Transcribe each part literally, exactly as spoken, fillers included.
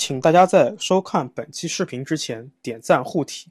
请大家在收看本期视频之前点赞护体。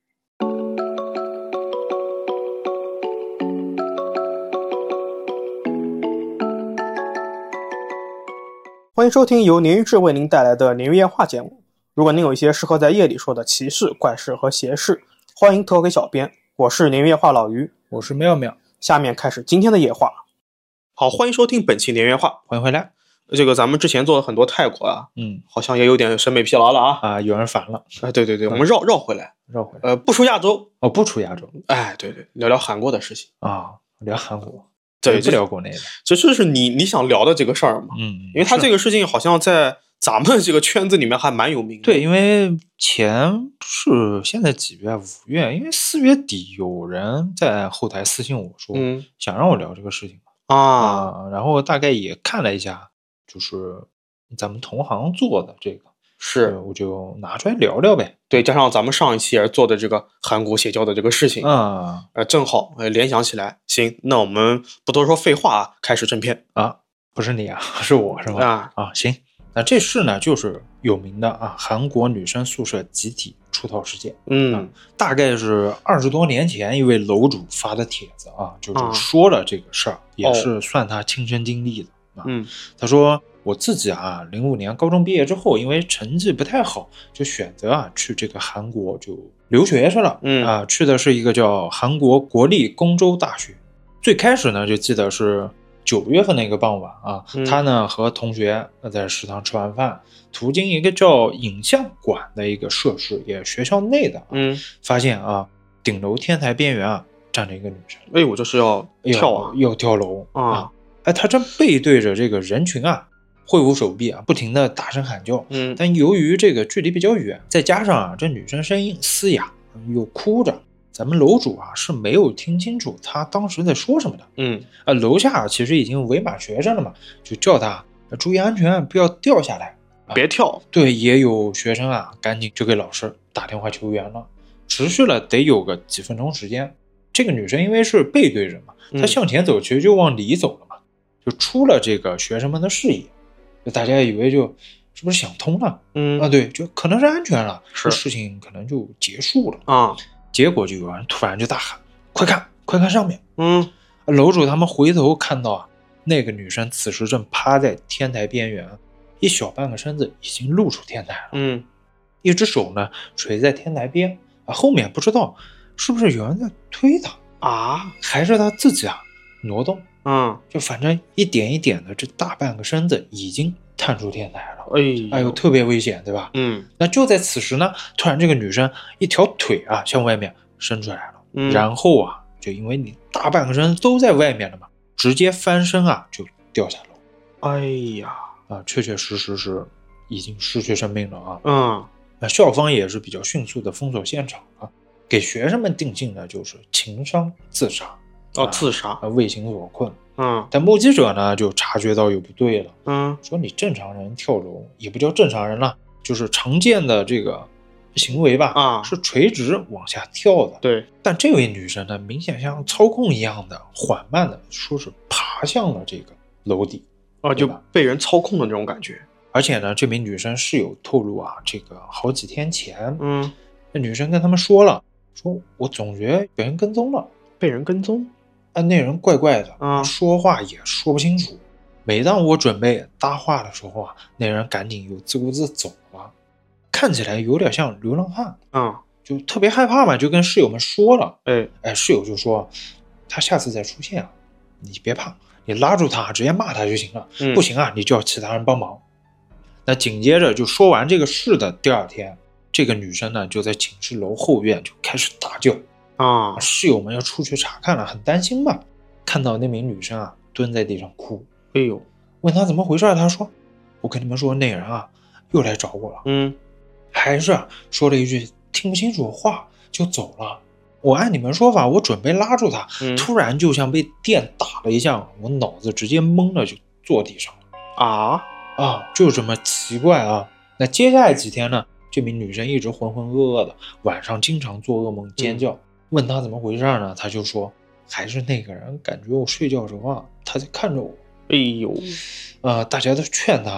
欢迎收听由鲶鱼志为您带来的鲶鱼夜话节目。如果您有一些适合在夜里说的奇事、怪事和邪事，欢迎投给小编。我是鲶鱼夜话老于， 我是妙妙。 下面开始今天的夜话。好，欢迎收听本期鲶鱼夜话， 欢迎回来。 这个咱们之前做了很多泰国啊， 嗯， 好像也有点审美疲劳了啊啊，有人烦了啊，对对对，我们绕绕回来， 绕回来， 呃，不出亚洲哦，不出亚洲， 哎，对对，聊聊韩国的事情啊，聊韩国， 对， 不聊国内的， 这就是你你想聊的这个事儿嘛， 嗯， 因为他这个事情好像在咱们这个圈子里面还蛮有名的， 对，因为前是现在几月？五月，因为四月底有人在后台私信我说， 嗯， 想让我聊这个事情啊、 啊，然后大概也看了一下，就是咱们同行做的这个。 是， 我就拿出来聊聊呗。 对，加上咱们上一期也做的这个韩国邪教的这个事情啊， 呃，正好呃联想起来。行，那我们不多说废话啊，开始正片啊。不是你啊，是我是吧？ 啊啊，行，那这事呢就是有名的啊，韩国女生宿舍集体出逃事件。 嗯、 啊，大概是二十多年前一位楼主发的帖子啊，就是说了这个事儿，啊、也是算他亲身经历的。啊、 嗯， 他说。我自己啊，零五年高中毕业之后，因为成绩不太好，就选择啊去这个韩国就留学去了。 嗯啊，去的是一个叫韩国国立公州大学。最开始呢，就记得是九月份的一个傍晚啊， 嗯、 他呢和同学在食堂吃完饭，途经一个叫影像馆的一个设施，也学校内的、啊， 嗯， 发现啊顶楼天台边缘啊站着一个女生。 哎，我这是要跳啊， 要跳楼啊！ 啊哎，他正背对着这个人群啊。挥舞手臂啊，不停的大声喊叫。 嗯， 但由于这个距离比较远，再加上啊，这女生声音嘶哑又哭着，咱们楼主啊是没有听清楚她当时在说什么的。 嗯， 啊，楼下其实已经围满学生了嘛，就叫她注意安全，不要掉下来， 啊、别跳。 对，也有学生啊，赶紧就给老师打电话求援了，持续了得有个几分钟时间。这个女生因为是背对着嘛，她向前走，其实就往里走了嘛，就出了这个学生们的视野。就大家以为就是不是想通了， 嗯啊，对，就可能是安全了， 是事情可能就结束了啊。 结果就有人突然就大喊：“快看，快看上面！” 嗯， 楼主他们回头看到啊，那个女生此时正趴在天台边缘，一小半个身子已经露出天台了， 嗯， 一只手呢垂在天台边啊，后面不知道是不是有人在推她啊， 还是她自己啊挪动。 嗯， 就反正一点一点的，这大半个身子已经探出天台了， 哎呦， 哎呦，特别危险，对吧？ 嗯， 那就在此时呢，突然这个女生一条腿啊向外面伸出来了， 嗯， 然后啊，就因为你大半个身都在外面了嘛，直接翻身啊就掉下楼。 哎呀， 啊，确确实实是已经失去生命了啊。 嗯， 那校方也是比较迅速的封锁现场啊，给学生们定性的就是情伤自杀。 哦，自杀啊，为情所困。 嗯， 但目击者呢就察觉到有不对了， 嗯， 说你正常人跳楼也不叫正常人了，就是常见的这个行为吧， 啊， 是垂直往下跳的。 对， 但这位女生呢，明显像操控一样的缓慢的，说是爬向了这个楼底， 啊，就被人操控的那种感觉。 而且呢，这名女生室友透露啊，这个好几天前， 嗯， 那女生跟他们说了，说我总觉得被人跟踪了， 被人跟踪。 啊，那人怪怪的， 嗯， 说话也说不清楚。每当我准备搭话的时候啊，那人赶紧又自顾自走了，看起来有点像流浪汉。 嗯， 就特别害怕嘛，就跟室友们说了。 哎哎，室友就说，他下次再出现啊，你别怕，你拉住他，直接骂他就行了。 嗯、 不行啊，你叫其他人帮忙。那紧接着就说完这个事的第二天，这个女生呢就在寝室楼后院就开始大叫。 啊， 室友们要出去查看了，很担心嘛。看到那名女生啊蹲在地上哭， 哎呦， 问她怎么回事，她说：“我跟你们说，那人啊又来找我了。” 嗯， 还是啊说了一句听不清楚的话就走了。我按你们说法，我准备拉住他， 嗯、 突然就像被电打了一下，我脑子直接懵了，就坐地上了。 啊啊，就这么奇怪啊。那接下来几天呢，这名女生一直浑浑噩噩的，晚上经常做噩梦尖叫。嗯，问他怎么回事呢，他就说还是那个人感觉我睡觉时候啊他在看着我。 哎呦， 呃，大家都劝他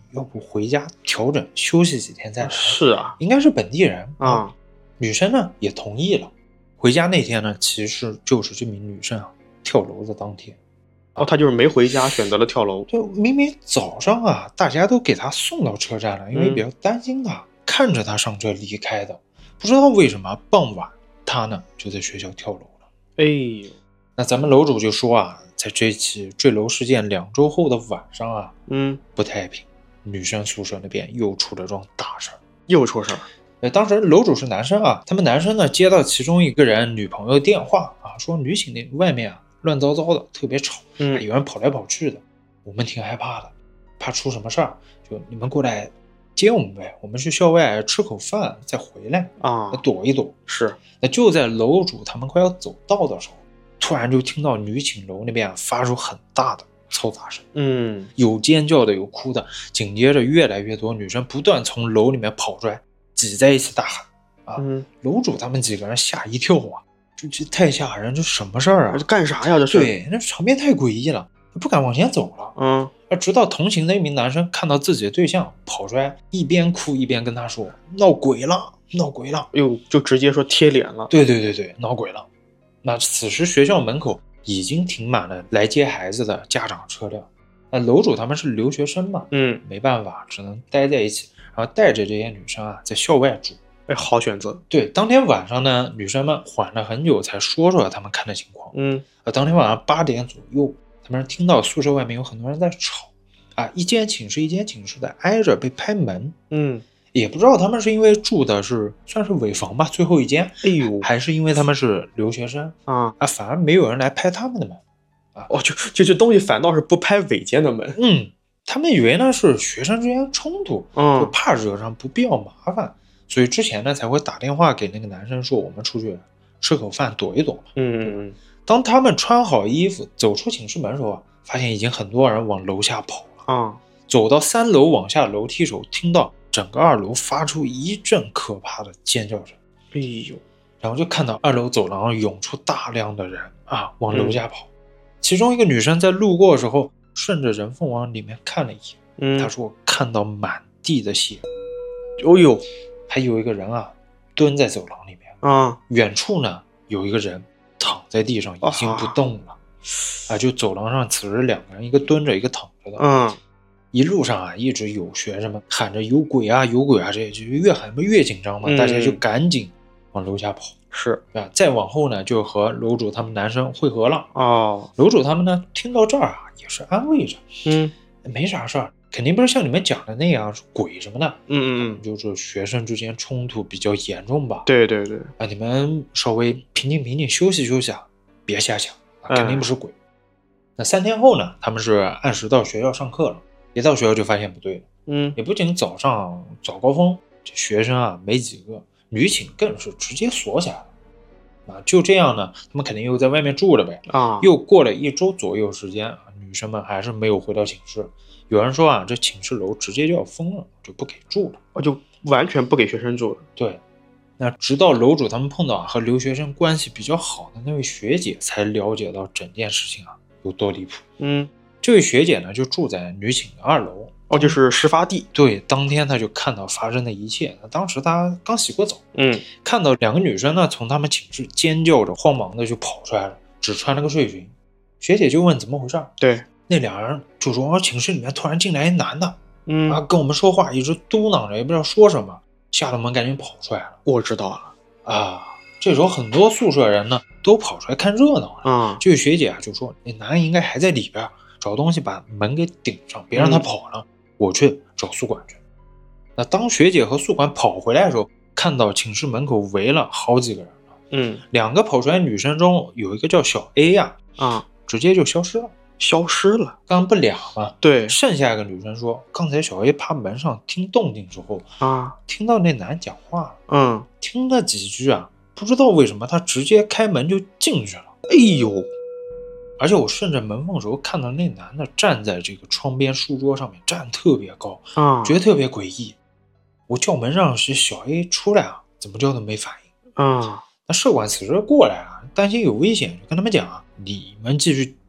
要不回家调整休息几天再来。 是啊， 应该是本地人啊。 女生呢也同意了。回家那天呢，其实就是这名女生啊跳楼的当天。 哦，她就是没回家，选择了跳楼。 就明明早上啊，大家都给她送到车站了，因为比较担心她，嗯、看着她上车离开的。不知道为什么傍晚她呢就在学校跳楼了。 哎呦， 那咱们楼主就说啊，在这起坠楼事件两周后的晚上啊， 嗯， 不太平，女生宿舍那边又出了桩大事儿， 又出事儿。 呃，当时楼主是男生啊，他们男生呢接到其中一个人女朋友电话啊，说女寝那外面啊乱糟糟的，特别吵， 嗯， 有人跑来跑去的，我们挺害怕的，怕出什么事儿，就你们过来接我们呗，我们去校外吃口饭再回来啊， 躲一躲。 是， 那就在楼主他们快要走到的时候，突然就听到女寝楼那边啊发出很大的嘈杂声， 嗯， 有尖叫的，有哭的，紧接着越来越多女生不断从楼里面跑出来，挤在一起大喊啊！ 嗯， 楼主他们几个人吓一跳啊，这这太吓人，这什么事儿啊？ 这干啥呀？这是？ 对，那场面太诡异了，不敢往前走了。 嗯， 而直到同行的一名男生看到自己的对象跑出来，一边哭一边跟他说：“闹鬼了，闹鬼了！” 哟，就直接说贴脸了。 对对对对，闹鬼了。那此时学校门口已经停满了来接孩子的家长车辆。那楼主他们是留学生嘛， 嗯， 没办法，只能待在一起，然后带着这些女生啊在校外住。 哎，好选择。 对，当天晚上呢，女生们缓了很久才说出了他们看的情况。 嗯， 呃，当天晚上八点左右，他们听到宿舍外面有很多人在吵，啊，一间寝室一间寝室的挨着被拍门。 嗯， 也不知道他们是因为住的是算是尾房吧，最后一间， 哎呦， 还是因为他们是留学生啊啊，反而没有人来拍他们的门。啊， 哦，就就这东西反倒是不拍尾间的门。 嗯，他们以为呢是学生之间冲突， 嗯， 就怕惹上不必要麻烦，所以之前呢才会打电话给那个男生说我们出去吃口饭躲一躲嘛。 嗯嗯嗯。 当他们穿好衣服走出寝室门的时候啊，发现已经很多人往楼下跑了。 啊， 走到三楼往下楼梯时候，听到整个二楼发出一阵可怕的尖叫声。 哎呦， 然后就看到二楼走廊涌出大量的人啊，往楼下跑。嗯，其中一个女生在路过的时候，顺着人缝往里面看了一眼。 嗯， 她说看到满地的血。 哦呦， 还有一个人啊，蹲在走廊里面。 啊， 远处呢有一个人躺在地上，已经不动了。啊，就走廊上此时两个人，一个蹲着，一个躺着的。 嗯， 一路上啊，一直有学生们喊着有鬼啊，有鬼啊，这就越喊越紧张嘛， 嗯， 大家就赶紧往楼下跑。 是啊，再往后呢，就和楼主他们男生会合了。 哦， 楼主他们呢，听到这儿啊，也是安慰着， 嗯， 没啥事儿，肯定不是像你们讲的那样是鬼什么的。 嗯嗯嗯， 就是学生之间冲突比较严重吧。 对对对， 啊，你们稍微平静平静，休息休息啊，别瞎想，啊，肯定不是鬼。嗯，那三天后呢，他们是按时到学校上课了，一到学校就发现不对了。 嗯， 也不仅早上早高峰，这学生啊没几个，女寝更是直接锁起来了。啊，就这样呢，他们肯定又在外面住了呗。 啊， 又过了一周左右时间，女生们还是没有回到寝室。有人说啊，这寝室楼直接就要封了，就不给住了。 我就完全不给学生住了。 对，那直到楼主他们碰到啊和留学生关系比较好的那位学姐，才了解到整件事情啊有多离谱。 嗯， 这位学姐呢就住在女寝的二楼。 哦，就是事发地。 对，当天他就看到发生的一切。当时他刚洗过澡， 嗯， 看到两个女生呢从他们寝室尖叫着，慌忙的就跑出来了，只穿了个睡裙。学姐就问怎么回事， 对， 那两人就说，哦，寝室里面突然进来一男的， 嗯啊，跟我们说话，一直嘟囔着，也不知道说什么，吓得我们赶紧跑出来了。 我知道了啊，这时候很多宿舍人呢都跑出来看热闹了。 啊， 这个学姐啊就说，那男人应该还在里边，找东西把门给顶上，别让他跑了。嗯，我去找宿管去。那当学姐和宿管跑回来的时候，看到寝室门口围了好几个人了。 嗯， 两个跑出来女生中有一个叫小 A 呀， 啊， 直接就消失了， 消失了。 刚不俩嘛？ 对， 剩下一个女生说，刚才小 A 趴门上听动静之后啊， 听到那男讲话了。 嗯， 听了几句啊，不知道为什么他直接开门就进去了。 哎呦！ 而且我顺着门缝的时候看到那男的站在这个窗边书桌上面，站特别高啊， 觉得特别诡异。我叫门让是小 A 出来啊，怎么叫都没反应啊。 那舍管此时过来啊，担心有危险，就跟他们讲啊，你们继续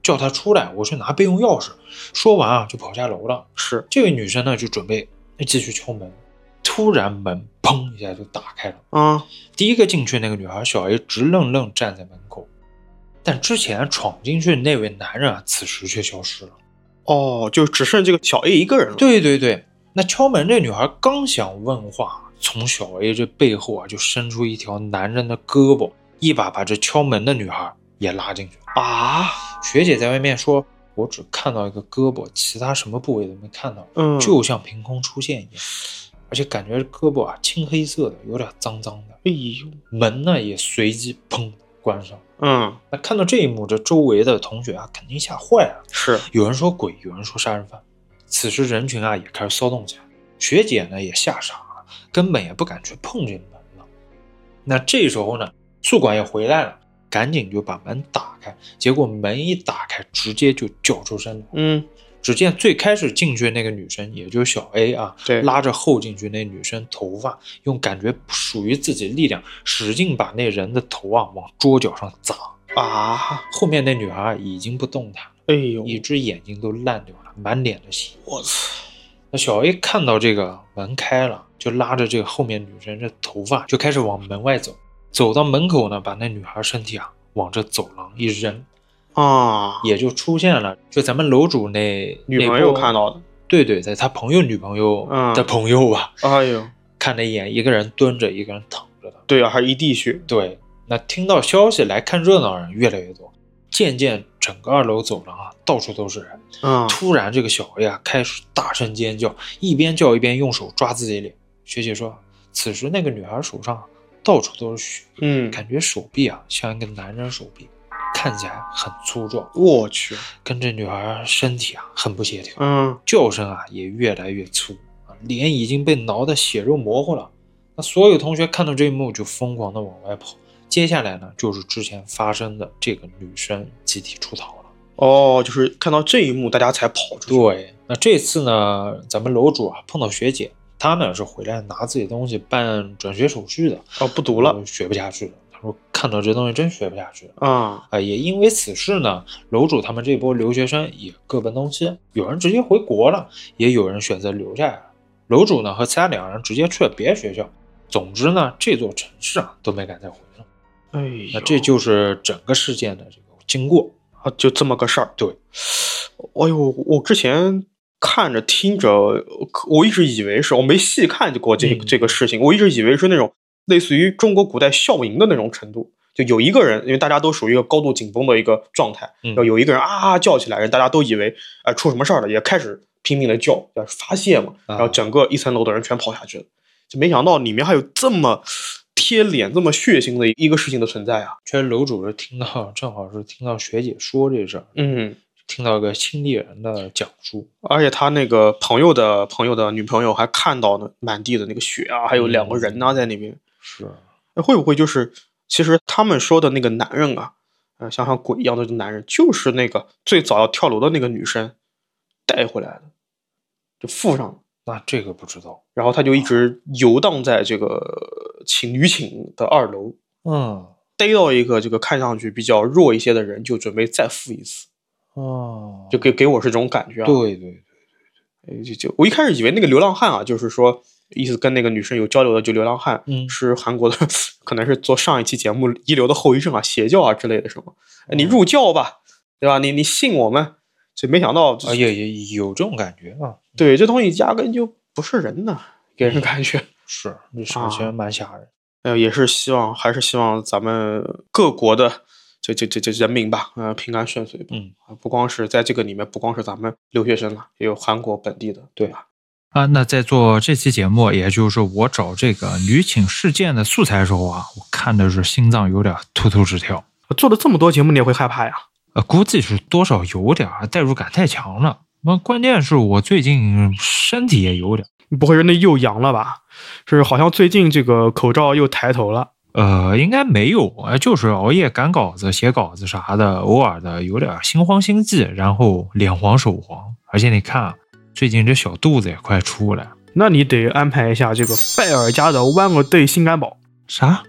叫她出来，我去拿备用钥匙。说完啊，就跑下楼了。 是这位女生呢，就准备继续敲门，突然门砰一下就打开了。 嗯， 第一个进去那个女孩小 A 直愣愣站在门口，但之前闯进去的那位男人啊，此时却消失了。 哦，就只剩这个小 A 一个人了。 对对对，那敲门这女孩刚想问话，从小 A 这背后啊就伸出一条男人的胳膊，一把把这敲门的女孩也拉进去了。 啊， 学姐在外面说，我只看到一个胳膊，其他什么部位都没看到， 嗯， 就像凭空出现一样，而且感觉胳膊啊青黑色的，有点脏脏的。 哎呦， 门呢也随即砰关上。 嗯， 那看到这一幕，这周围的同学啊肯定吓坏了， 是有人说鬼，有人说杀人犯。此时人群啊也开始骚动起来，学姐呢也吓傻了，根本也不敢去碰这个门了。那这时候呢，宿管也回来了，赶紧就把门打开，结果门一打开，直接就叫出声来。 嗯， 只见最开始进去那个女生，也就是小 A 啊， 对， 拉着后进去那女生头发，用感觉不属于自己的力量，使劲把那人的头啊往桌角上砸。 啊， 后面那女孩已经不动弹了， 哎呦， 一只眼睛都烂掉了，满脸的血。 我操！ 那小 A 看到这个门开了，就拉着这个后面女生这头发就开始往门外走，走到门口呢，把那女孩身体啊往这走廊一扔。 啊， 也就出现了，就咱们楼主那女朋友看到的， 对对，在他朋友女朋友的朋友吧， 嗯、哎呦， 看了一眼，一个人蹲着，一个人躺着的， 对啊，还一地血。 对，那听到消息来看热闹的人越来越多，渐渐整个二楼走廊啊，到处都是人。 嗯， 突然这个小 A 啊开始大声尖叫，一边叫一边用手抓自己脸。学姐说，此时那个女孩手上、啊、到处都是血， 嗯， 感觉手臂啊像一个男人手臂。看起来很粗壮， 我去， 跟这女孩身体啊很不协调， 嗯， 叫声啊也越来越粗，脸已经被挠得血肉模糊了。那所有同学看到这一幕就疯狂的往外跑。接下来呢，就是之前发生的这个女生集体出逃了。 哦，就是看到这一幕大家才跑出去。 对，那这次呢，咱们楼主啊碰到学姐，她呢是回来拿自己东西办转学手续的。 哦，不读了， 学不下去了。说看到这东西真学不下去啊、 嗯呃！也因为此事呢，楼主他们这波留学生也各奔东西，有人直接回国了，也有人选择留下来了。楼主呢和其他两人直接去了别的学校。总之呢，这座城市啊都没敢再回了。 哎， 那这就是整个事件的这个经过啊，就这么个事儿。 对， 哎呦，我之前看着听着，我一直以为是我没细看过这、嗯、这个事情，我一直以为是那种。类似于中国古代校营的那种程度，就有一个人，因为大家都属于一个高度紧绷的一个状态， 嗯、 有一个人啊叫起来，人大家都以为啊、呃、出什么事儿了，也开始拼命的叫，要发泄嘛，然后整个一层楼的人全跑下去了，就没想到里面还有这么贴脸、这么血腥的一个事情的存在啊！ 确实，楼主是听到，正好是听到学姐说这事儿， 嗯。 听到一个亲历人的讲述， 而且他那个朋友的朋友的女朋友还看到了满地的那个血啊，还有两个人啊在那边。 是， 会不会就是其实他们说的那个男人啊，呃，像像鬼一样的男人，就是那个最早要跳楼的那个女生带回来的，就附上了。 那这个不知道。 然后他就一直游荡在这个寝女寝的二楼， 嗯， 逮到一个这个看上去比较弱一些的人，就准备再附一次。 哦， 就给给我是这种感觉啊。 对对对对对，就就我一开始以为那个流浪汉啊，就是说意思跟那个女生有交流的，就流浪汉， 嗯， 是韩国的，可能是做上一期节目遗留的后遗症啊，邪教啊之类的什么。嗯、你入教吧，对吧？你你信我们，就没想到啊，也也有这种感觉啊。 对，这东西压根就不是人呢，给人感觉、嗯、 是，这事其实蛮吓人。 呃、啊，也是希望，还是希望咱们各国的。这这这这人民吧，呃，平安顺遂吧。 嗯， 不光是在这个里面，不光是咱们留学生了，也有韩国本地的，对吧？ 啊，那在做这期节目，也就是我找这个女寝事件的素材的时候啊，我看的是心脏有点突突直跳。 做了这么多节目，你也会害怕呀？ 呃，估计是多少有点代入感太强了。那关键是我最近身体也有点， 不会是那又阳了吧？是好像最近这个口罩又抬头了。 呃，应该没有，就是熬夜赶稿子、写稿子啥的，偶尔的有点心慌心悸，然后脸黄手黄，而且你看，最近这小肚子也快出来。 那你得安排一下这个拜尔家的 One A Day 心肝宝。 啥？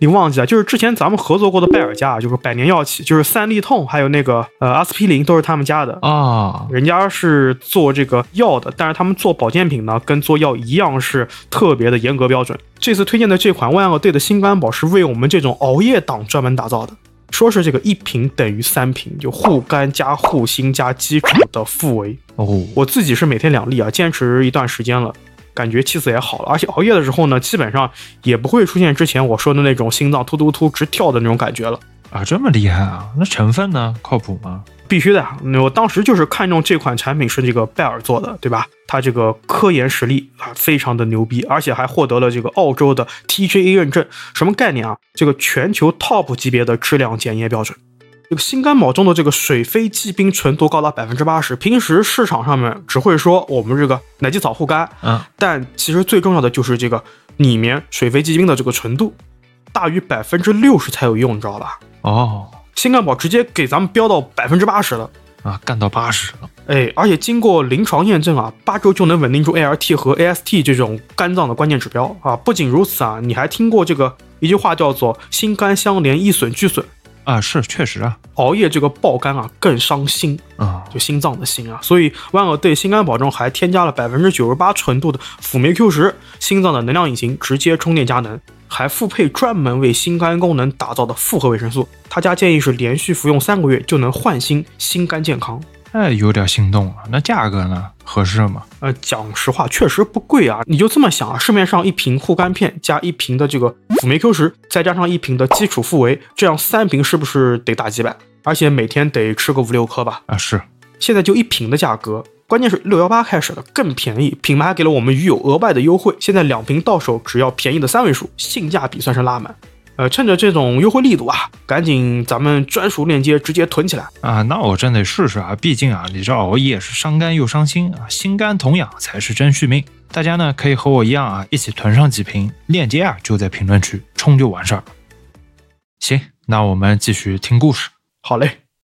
你忘记了，就是之前咱们合作过的拜耳家，就是百年药企，就是三利痛还有那个呃阿司匹林都是他们家的啊。 人家是做这个药的，但是他们做保健品呢，跟做药一样是特别的严格标准。这次推荐的这款万恶对的心肝宝是为我们这种熬夜党专门打造的。说是这个一瓶等于三瓶，就护肝加护心加基础的复维哦。 我自己是每天两粒啊，坚持一段时间了，感觉气色也好了，而且熬夜的时候呢，基本上也不会出现之前我说的那种心脏突突突直跳的那种感觉了啊。这么厉害啊？那成分呢？靠谱吗？ 必须的呀！我当时就是看中这款产品是这个拜耳做的，对吧？它这个科研实力啊非常的牛逼，而且还获得了这个澳洲的 T G A 认证。什么概念啊？这个全球 top 级别的质量检验标准。这个心肝宝中的这个水飞鸡冰纯度高达 百分之八十， 平时市场上面只会说我们这个奶基草护肝， 嗯， 但其实最重要的就是这个里面水飞鸡冰的这个纯度大于 百分之六十 才有用，你知道吧？ 哦， 心肝宝直接给咱们标到 百分之八十 了啊，干到八十了。 哎，而且经过临床验证啊，八周就能稳定住 A L T 和 A S T 这种肝脏的关键指标啊。不仅如此啊，你还听过这个一句话叫做心肝相连，一损俱损啊，是确实啊， 熬夜这个爆肝啊更伤心啊， 就心脏的心啊。所以万恶对心肝宝中还添加了 百分之九十八 纯度的辅酶 Q 十， 心脏的能量引擎直接充电加能，还附配专门为心肝功能打造的复合维生素。他家建议是连续服用三个月就能焕新心肝健康。 哎，有点心动了。那价格呢？合适吗？ 呃，讲实话，确实不贵啊。你就这么想啊，市面上一瓶护肝片加一瓶的这个辅酶 Q 十，再加上一瓶的基础复维，这样三瓶是不是得大几百？而且每天得吃个五六颗吧？ 啊，是。 现在就一瓶的价格，关键是六一八开始的更便宜，品牌还给了我们鱼友额外的优惠，现在两瓶到手只要便宜的三位数，性价比算是拉满。呃，趁着这种优惠力度啊，赶紧咱们专属链接直接囤起来啊！那我真得试试啊，毕竟啊，你这熬夜是伤肝又伤心啊，心肝同养才是真续命。大家呢可以和我一样啊，一起囤上几瓶，链接啊就在评论区，冲就完事儿。行，那我们继续听故事。 好嘞。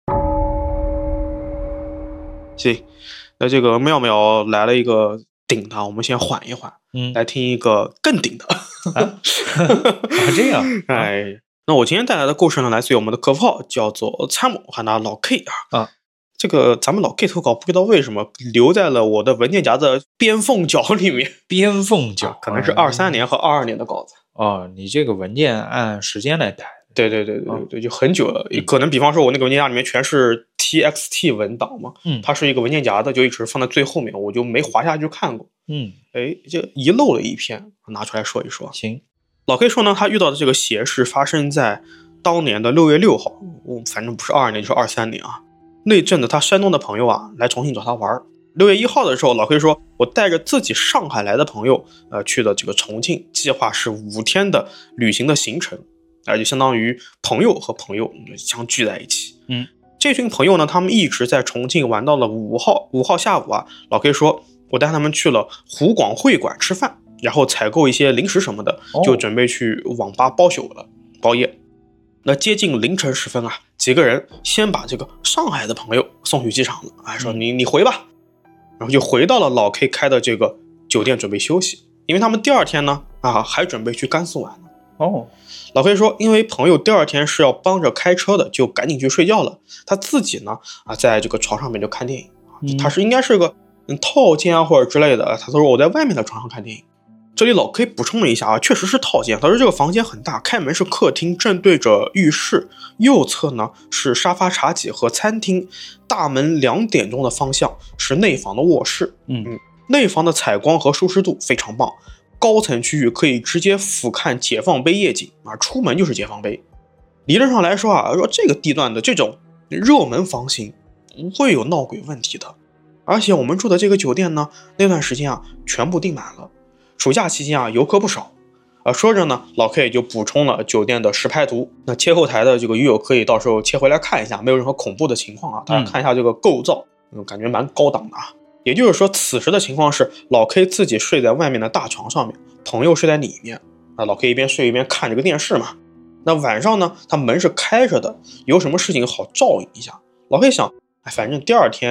行，那这个妙妙来了一个顶的，我们先缓一缓， 嗯， 来听一个更顶的。 啊，啊这样， 哎，那我今天带来的故事呢，来自于我们的客服号，叫做参谋，喊他老 K 啊。 啊， 这个咱们老 K 投稿，不知道为什么留在了我的文件夹的边缝角里面。 边缝角， 啊、可能是二三年和二二年的稿子。 哦，你这个文件按时间来排。 对对对对对对，就很久了。嗯、可能比方说，我那个文件夹里面全是 T X T 文档嘛， 嗯， 它是一个文件夹的，就一直放在最后面，我就没滑下去看过。 嗯， 哎，就遗漏了一篇，拿出来说一说。 行， 老 K 说呢，他遇到的这个邪事发生在当年的六月六号，我反正不是二二年就是二三年啊。那阵子他山东的朋友啊来重庆找他玩。六月一号的时候，老 K 说，我带着自己上海来的朋友，呃，去的这个重庆，计划是五天的旅行的行程。啊，就相当于朋友和朋友相聚在一起。 嗯， 这群朋友呢，他们一直在重庆玩到了五号。五号下午啊，老 K 说，我带他们去了湖广会馆吃饭，然后采购一些零食什么的，就准备去网吧包宿了，包夜。那接近凌晨时分啊，几个人先把这个上海的朋友送去机场了，还说你你回吧，然后就回到了老 K 开的这个酒店准备休息，因为他们第二天呢啊还准备去甘肃玩呢。 哦， 老 K 说，因为朋友第二天是要帮着开车的，就赶紧去睡觉了。他自己呢，啊，在这个床上面就看电影。嗯、他是应该是个嗯套间啊或者之类的。他说我在外面的床上看电影。这里老 K 补充了一下啊，确实是套间。他说这个房间很大，开门是客厅，正对着浴室，右侧呢是沙发茶几和餐厅，大门两点钟的方向是内房的卧室。 嗯嗯，内房的采光和舒适度非常棒。高层区域可以直接俯瞰解放碑夜景啊，出门就是解放碑。理论上来说啊，说这个地段的这种热门房型不会有闹鬼问题的。而且我们住的这个酒店呢，那段时间啊全部订满了。暑假期间啊，游客不少。啊，说着呢，老 K 就补充了酒店的实拍图。那切后台的这个鱼友可以到时候切回来看一下，没有任何恐怖的情况啊。大家看一下这个构造，嗯，感觉蛮高档的啊。也就是说，此时的情况是老 K 自己睡在外面的大床上面，朋友睡在里面。那老 K 一边睡一边看这个电视嘛。那晚上呢，他门是开着的，有什么事情好照应一下。老 K 想，哎，反正第二天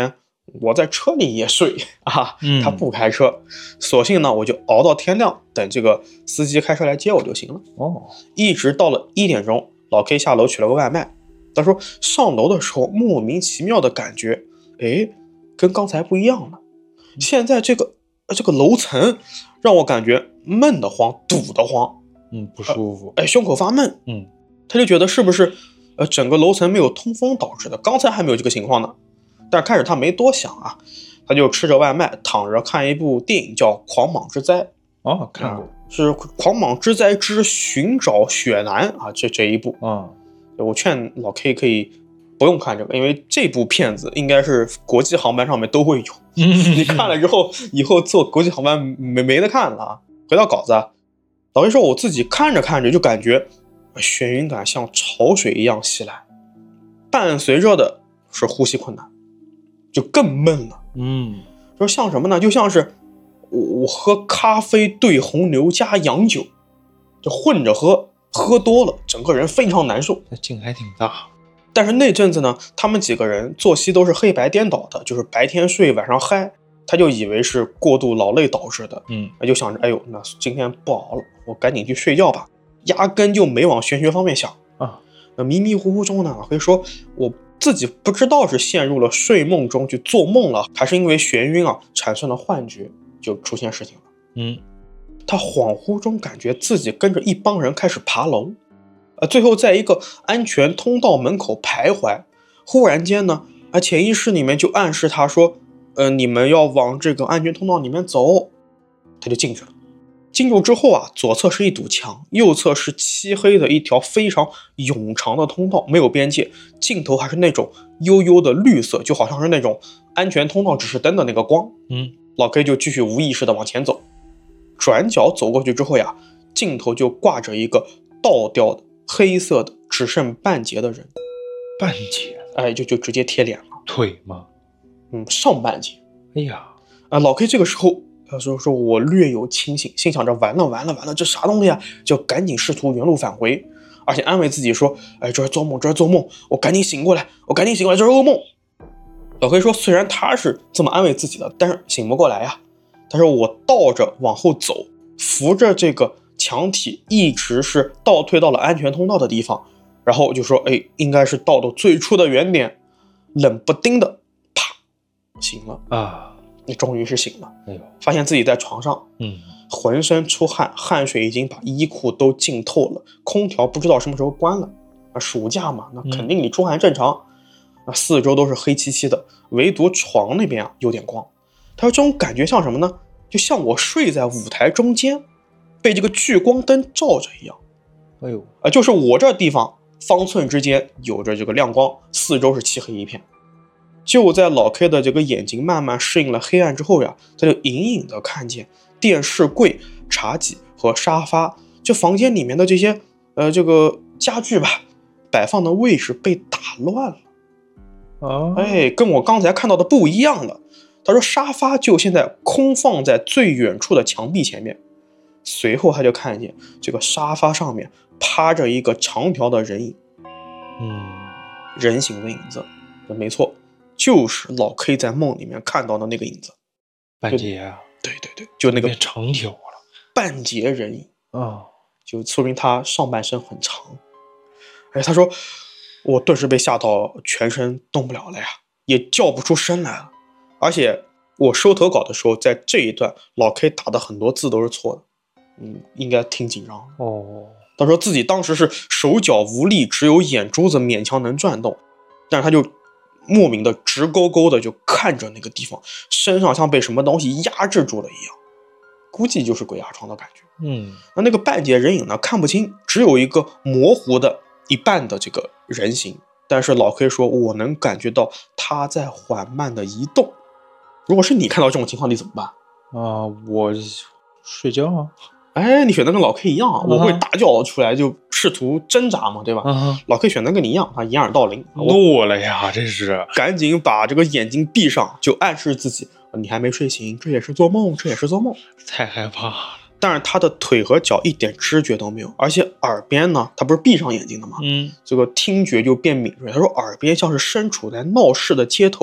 我在车里也睡啊， 嗯他不开车，索性呢我就熬到天亮，等这个司机开车来接我就行了。 哦， 一直到了一点钟，老 K 下楼取了个外卖。他说上楼的时候莫名其妙的感觉，哎，跟刚才不一样了。现在这个这个楼层让我感觉闷得慌，堵得慌， 嗯，不舒服， 哎，胸口发闷。 嗯， 他就觉得是不是呃整个楼层没有通风导致的？刚才还没有这个情况呢。但是开始他没多想啊，他就吃着外卖，躺着看一部电影叫《狂蟒之灾》。 哦，看过， 是《狂蟒之灾之寻找雪男》啊，这这一部啊、 嗯，我劝老 K 可以不用看这个，因为这部片子应该是国际航班上面都会有。你看了之后，以后坐国际航班没没得看了啊。回到稿子啊，老 K 说我自己看着看着就感觉眩晕感像潮水一样袭来，伴随着的是呼吸困难，就更闷了。 嗯， 说像什么呢？就像是我喝咖啡兑红牛加洋酒，就混着喝，喝多了整个人非常难受。 这劲还挺大。 但是那阵子呢，他们几个人作息都是黑白颠倒的，就是白天睡晚上嗨，他就以为是过度劳累导致的。 嗯， 他就想着哎呦，那今天不熬了，我赶紧去睡觉吧，压根就没往玄学方面想啊。 迷迷糊糊中呢，可以说我自己不知道是陷入了睡梦中去做梦了，还是因为眩晕啊产生了幻觉，就出现事情了。 嗯， 他恍惚中感觉自己跟着一帮人开始爬楼，呃，最后在一个安全通道门口徘徊。忽然间呢，啊，潜意识里面就暗示他说，呃，你们要往这个安全通道里面走。他就进去了。进入之后啊，左侧是一堵墙，右侧是漆黑的一条非常冗长的通道，没有边界，尽头还是那种幽幽的绿色，就好像是那种安全通道指示灯的那个光。 嗯， 老 K 就继续无意识的往前走，转角走过去之后呀，镜头就挂着一个倒吊的黑色的只剩半截的人， 半截， 哎，就就直接贴脸了， 腿吗？ 嗯，上半截。 哎呀， 啊，老 K 这个时候。他说：“说我略有清醒，心想着完了完了完了，这啥东西啊？就赶紧试图原路返回，而且安慰自己说：哎，这是做梦，这是做梦，我赶紧醒过来，我赶紧醒过来，这是噩梦。”老 K 说：“虽然他是这么安慰自己的，但是醒不过来呀。他说我倒着往后走，扶着这个墙体，一直是倒退到了安全通道的地方，然后就说：哎，应该是到了最初的原点。冷不丁的，啪，醒了啊。” 你终于是醒了， 哎呦， 发现自己在床上， 嗯， 浑身出汗，汗水已经把衣裤都浸透了，空调不知道什么时候关了。啊，暑假嘛，那肯定你出汗正常。啊，四周都是黑漆漆的，唯独床那边啊有点光。他说这种感觉像什么呢？就像我睡在舞台中间，被这个聚光灯照着一样。 哎呦， 啊，就是我这地方方寸之间有着这个亮光，四周是漆黑一片。就在老 K 的这个眼睛慢慢适应了黑暗之后呀，他就隐隐的看见电视柜、茶几和沙发，就房间里面的这些呃这个家具吧，摆放的位置被打乱了。 哦， 哎，跟我刚才看到的不一样了。他说沙发就现在空放在最远处的墙壁前面，随后他就看见这个沙发上面趴着一个长条的人影， 嗯， 人形的影子，没错。就是老 K 在梦里面看到的那个影子， 半截啊， 对对对，就那个变长条了， 半截人影啊、哦， 就说明他上半身很长。哎，他说我顿时被吓到，全身动不了了呀，也叫不出声来了。而且我收投稿的时候，在这一段老 K 打的很多字都是错的，嗯，应该挺紧张的。 哦， 他说自己当时是手脚无力，只有眼珠子勉强能转动，但是他就莫名的直勾勾的就看着那个地方，身上像被什么东西压制住了一样，估计就是鬼压床的感觉。 嗯， 那那个半截人影呢，看不清，只有一个模糊的一半的这个人形，但是老 K 说我能感觉到他在缓慢的移动。如果是你看到这种情况，你怎么办啊？我睡觉啊。 哎，你选择跟老 K 一样，啊、我会大叫出来，就试图挣扎嘛，对吧？ 啊、 老 K 选择跟你一样，他掩耳盗铃， 怒了呀，这是赶紧把这个眼睛闭上，就暗示自己你还没睡醒，这也是做梦，这也是做梦， 太害怕了。 但是他的腿和脚一点知觉都没有，而且耳边呢，他不是闭上眼睛的吗？ 嗯， 这个听觉就变敏锐。他说耳边像是身处在闹市的街头，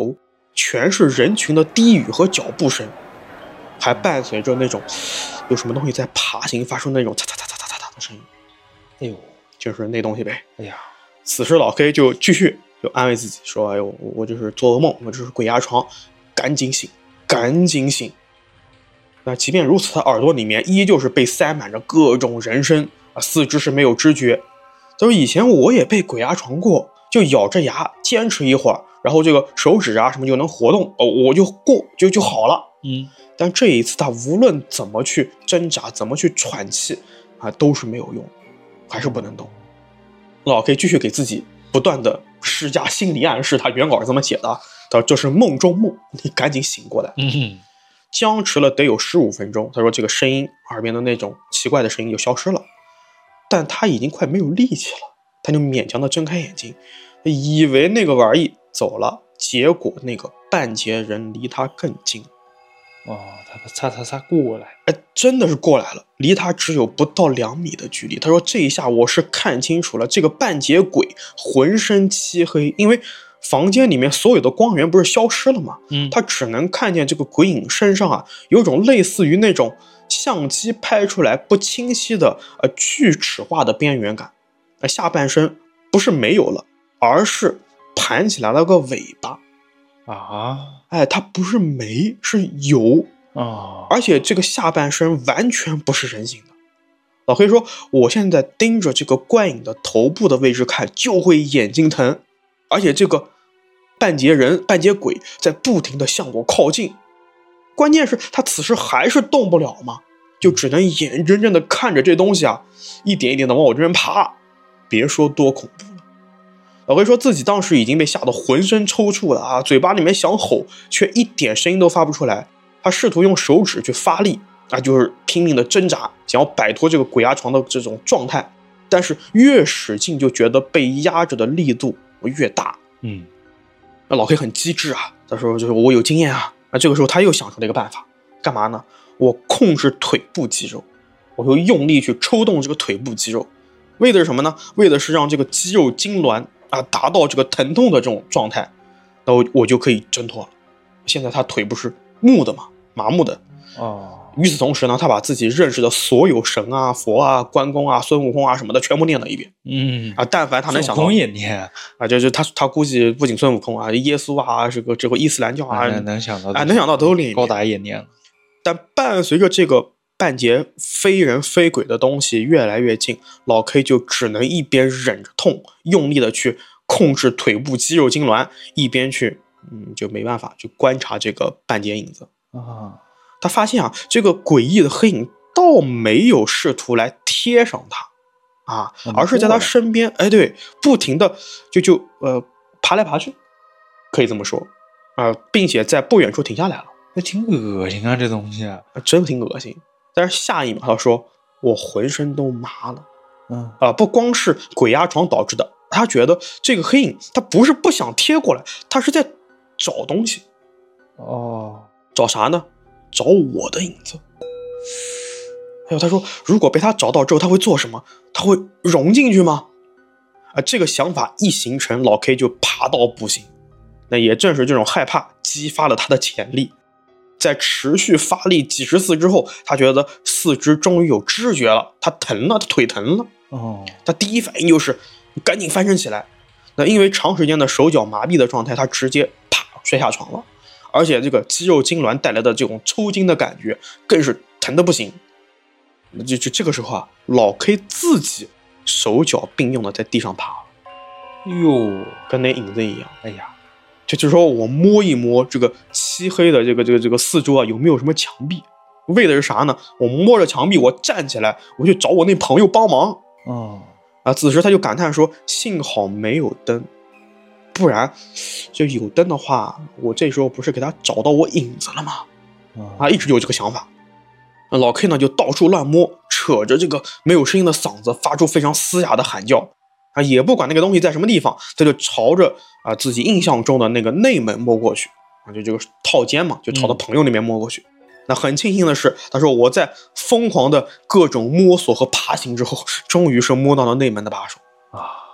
全是人群的低语和脚步声，还伴随着那种有什么东西在爬行，发出那种嚓嚓嚓嚓嚓嚓的声音。 哎呦， 就是那东西呗。 哎呀， 此时老 K 就继续就安慰自己说：“哎呦，我这是做噩梦，我这是鬼压床，赶紧醒，赶紧醒。”那即便如此，他耳朵里面依旧是被塞满着各种人声啊，四肢是没有知觉。他说：“以前我也被鬼压床过，就咬着牙坚持一会儿，然后这个手指啊什么就能活动，哦，我就过就就好了。” 嗯， 但这一次他无论怎么去挣扎，怎么去喘气啊，都是没有用，还是不能动。老 K 继续给自己不断的施加心理暗示，他原稿是这么写的，他说这是梦中梦，你赶紧醒过来。 嗯， 僵持了得有十五分钟，他说这个声音耳边的那种奇怪的声音就消失了，但他已经快没有力气了，他就勉强的睁开眼睛，以为那个玩意走了，结果那个半截人离他更近。 哦，他擦擦擦过来， 哎，真的是过来了，离他只有不到两米的距离。他说这一下我是看清楚了，这个半截鬼浑身漆黑，因为房间里面所有的光源不是消失了吗？ 嗯， 他只能看见这个鬼影身上啊，有种类似于那种相机拍出来不清晰的呃锯齿化的边缘感。呃，下半身不是没有了，而是盘起来了个尾巴。 啊， 哎，它不是没，是有。 啊， 而且这个下半身完全不是人形的。老黑说，我现在盯着这个怪影的头部的位置看，就会眼睛疼。而且这个半截人、半截鬼在不停的向我靠近，关键是他此时还是动不了嘛，就只能眼睁睁的看着这东西啊，一点一点的往我这边爬。别说多恐怖了。老黑说自己当时已经被吓得浑身抽搐了啊，嘴巴里面想吼，却一点声音都发不出来。他试图用手指去发力啊，就是拼命的挣扎，想要摆脱这个鬼压床的这种状态，但是越使劲就觉得被压着的力度越大。 嗯， 那老黑很机智啊，他说就是我有经验啊。那这个时候他又想出了一个办法，干嘛呢？我控制腿部肌肉，我就用力去抽动这个腿部肌肉，为的是什么呢？为的是让这个肌肉痉挛啊，达到这个疼痛的这种状态，那我我就可以挣脱了。现在他腿不是木的嘛，麻木的。 哦， 与此同时呢，他把自己认识的所有神啊、佛啊、关公啊、孙悟空啊什么的全部念了一遍。 嗯， 啊，但凡他能想到， 孙悟空也念啊，就就他他估计不仅孙悟空啊，耶稣啊，这个这个伊斯兰教啊， 能能想到， 哎，能想到都念一遍。 高达也念了。 但伴随着这个半截非人非鬼的东西越来越近，老 K 就只能一边忍着痛，用力的去控制腿部肌肉痉挛，一边去，嗯，就没办法去观察这个半截影子啊。 他发现啊，这个诡异的黑影倒没有试图来贴上他啊，而是在他身边，哎，对，不停的就就呃爬来爬去，可以这么说啊、呃，并且在不远处停下来了。 那挺恶心啊，这东西啊， 真挺恶心。但是下一秒他说，我浑身都麻了。 嗯啊、呃，不光是鬼压床导致的，他觉得这个黑影他不是不想贴过来，他是在找东西。 哦， 找啥呢？找我的影子。还有他说，如果被他找到之后，他会做什么？他会融进去吗？啊，这个想法一形成，老 K 就爬到不行。那也正是这种害怕激发了他的潜力，在持续发力几十次之后，他觉得四肢终于有知觉了，他疼了，他腿疼了。 哦， 他第一反应就是赶紧翻身起来。那因为长时间的手脚麻痹的状态，他直接啪摔下床了。而且这个肌肉痉挛带来的这种抽筋的感觉，更是疼得不行。就就这个时候啊，老 K 自己手脚并用的在地上爬， 哟， 跟那影子一样。 哎呀， 就就是说我摸一摸这个漆黑的这个这个这个四周啊，有没有什么墙壁？为的是啥呢？我摸着墙壁，我站起来，我去找我那朋友帮忙。 哦， 啊，此时他就感叹说：“幸好没有灯。”不然，就有灯的话，我这时候不是给他找到我影子了吗？啊，一直有这个想法。老 K 呢就到处乱摸，扯着这个没有声音的嗓子，发出非常嘶哑的喊叫。啊，也不管那个东西在什么地方，他就朝着啊自己印象中的那个内门摸过去。啊，就这个套间嘛，就朝他朋友那边摸过去。嗯、那很庆幸的是，他说我在疯狂的各种摸索和爬行之后，终于是摸到了内门的把手。 啊，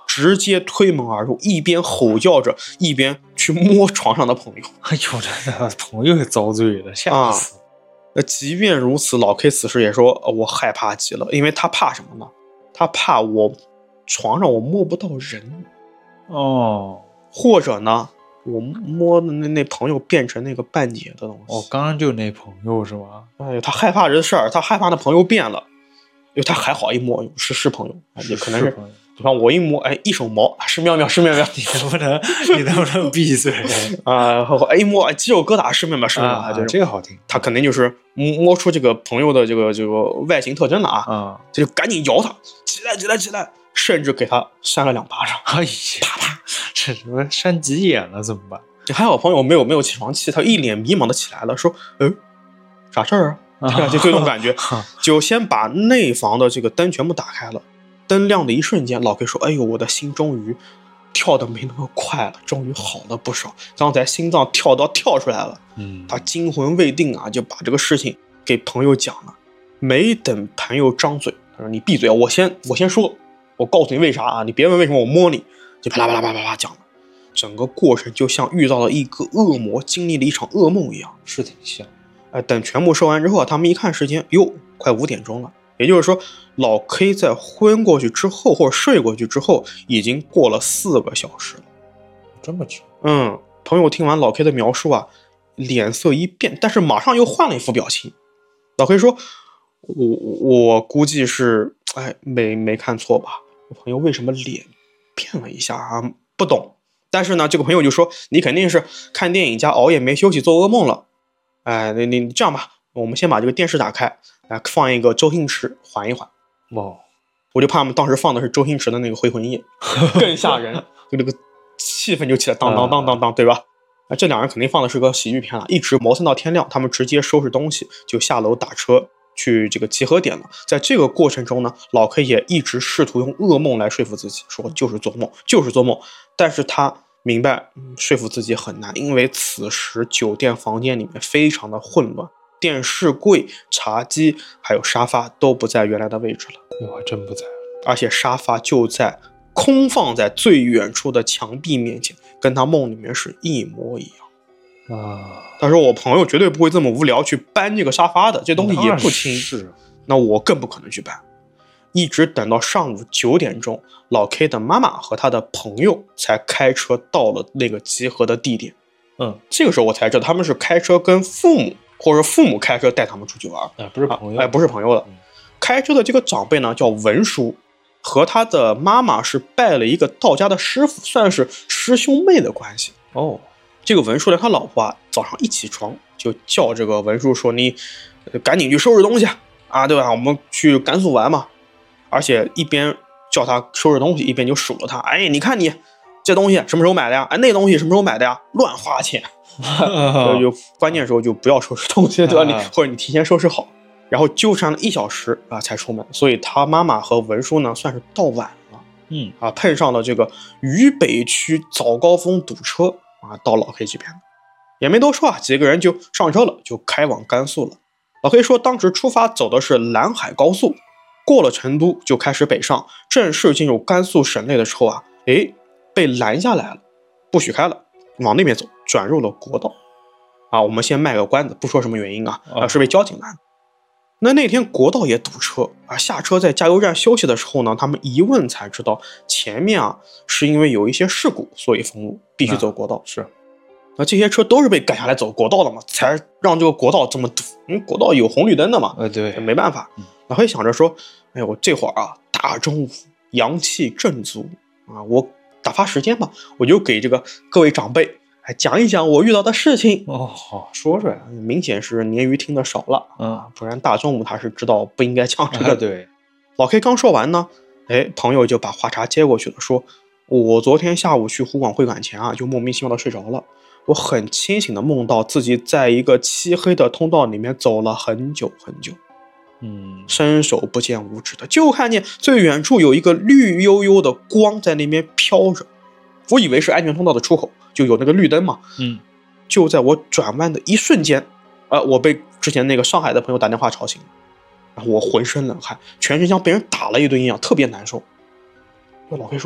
直接推门而入，一边吼叫着，一边去摸床上的朋友。 哎呦，这朋友也遭罪了，吓死！ 那、啊、即便如此，老 K 此时也说、呃：“我害怕极了，因为他怕什么呢？他怕我床上我摸不到人， 哦， 或者呢，我摸的那那朋友变成那个半截的东西。 哦，刚刚就那朋友是吧？ 哎呦，他害怕这事儿，他害怕那朋友变了，因为他还好一摸是是朋友，也可能是。你看我一摸，哎，一手毛是妙妙是妙妙， 你能不能你能不能闭嘴啊？哎一摸肌肉疙瘩是妙妙是妙妙， 啊，这个好听。 他肯定就是摸出这个朋友的这个这个外形特征了啊， 啊， 这就赶紧摇他起来起来起来，甚至给他扇了两巴掌， 哎呀， 啪啪， 这什么扇急眼了怎么办？ 还好朋友没有没有起床气，他一脸迷茫的起来了，说，嗯，啥事儿啊？就就这种感觉，就先把内房的这个灯全部打开了。灯亮的一瞬间，老 K 说：“哎呦，我的心终于跳得没那么快了，终于好了不少。刚才心脏跳到跳出来了。” 嗯， 他惊魂未定啊，就把这个事情给朋友讲了。没等朋友张嘴，他说：“你闭嘴，我先我先说，我告诉你为啥啊？你别问为什么我摸你。”就啪啦啪啦啪啦啪啦讲了。整个过程就像遇到了一个恶魔，经历了一场噩梦一样， 是挺像。 哎，等全部说完之后，他们一看时间，哟，快五点钟了。也就是说，老 K 在昏过去之后，或者睡过去之后，已经过了四个小时了。 这么久？ 嗯，朋友听完老 K 的描述啊，脸色一变，但是马上又换了一副表情。老 K 说：“我我估计是，哎，没没看错吧？我朋友为什么脸变了一下啊？不懂。但是呢，这个朋友就说：你肯定是看电影加熬夜没休息，做噩梦了。哎，你你这样吧，我们先把这个电视打开。”来放一个周星驰缓一缓， 哇！ 我就怕他们当时放的是周星驰的那个《回魂夜》，更吓人，就这个气氛就起来当当当当当，对吧？啊，这两人肯定放的是个喜剧片了，一直磨蹭到天亮，他们直接收拾东西就下楼打车去这个集合点了。在这个过程中呢，老 K 也一直试图用噩梦来说服自己，说就是做梦，就是做梦。但是他明白，嗯，说服自己很难，因为此时酒店房间里面非常的混乱。电视柜、茶几还有沙发都不在原来的位置了， 哇，真不在， 而且沙发就在空放在最远处的墙壁面前，跟他梦里面是一模一样啊。 他说我朋友绝对不会这么无聊去搬这个沙发的，这东西也不轻， 是， 那我更不可能去搬。一直等到上午九点钟，老 K 的妈妈和他的朋友才开车到了那个集合的地点。 嗯， 这个时候我才知道他们是开车跟父母。或者父母开车带他们出去玩， 哎，不是朋友， 哎，不是朋友了。 嗯、 开车的这个长辈呢叫文叔，和他的妈妈是拜了一个道家的师傅，算是师兄妹的关系。 哦， 这个文叔和他老婆啊，早上一起床就叫这个文叔说：“你赶紧去收拾东西啊，对吧？我们去甘肃玩嘛。”而且一边叫他收拾东西，一边就数了他：“哎，你看你这东西什么时候买的呀？哎，那东西什么时候买的呀？乱花钱。”就关键时候就不要收拾东西，对吧？你或者你提前收拾好，然后纠缠了一小时啊才出门，所以他妈妈和文叔呢算是到晚了， 嗯啊，碰上了这个渝北区早高峰堵车啊，到老 K 这边也没多说啊，几个人就上车了，就开往甘肃了。老 K 说当时出发走的是兰海高速，过了成都就开始北上，正式进入甘肃省内的时候啊，哎，被拦下来了，不许开了，往那边走。转入了国道，啊，我们先卖个关子，不说什么原因啊，啊是被交警拦的。那那天国道也堵车啊，下车在加油站休息的时候呢，他们一问才知道，前面啊是因为有一些事故，所以封路，必须走国道。 啊、是， 那这些车都是被赶下来走国道的嘛，才让这个国道这么堵。因为国道有红绿灯的嘛， 呃对， 没办法。老黑想着说，哎呦，这会儿啊，大中午阳气正足啊，我打发时间吧，我就给这个各位长辈。还讲一讲我遇到的事情哦，好说说呀， 明显是鲶鱼听得少了， 嗯， 不然大中午他是知道不应该讲这个。 啊、对， 老 K 刚说完呢，哎，朋友就把话茬接过去了，说我昨天下午去湖广会馆前啊，就莫名其妙的睡着了，我很清醒的梦到自己在一个漆黑的通道里面走了很久很久， 嗯， 伸手不见五指的，就看见最远处有一个绿油油的光在那边飘着，我以为是安全通道的出口。就有那个绿灯嘛， 嗯， 就在我转弯的一瞬间，呃，我被之前那个上海的朋友打电话吵醒了，然后我浑身冷汗，全身像被人打了一顿一样，特别难受。老 K 说，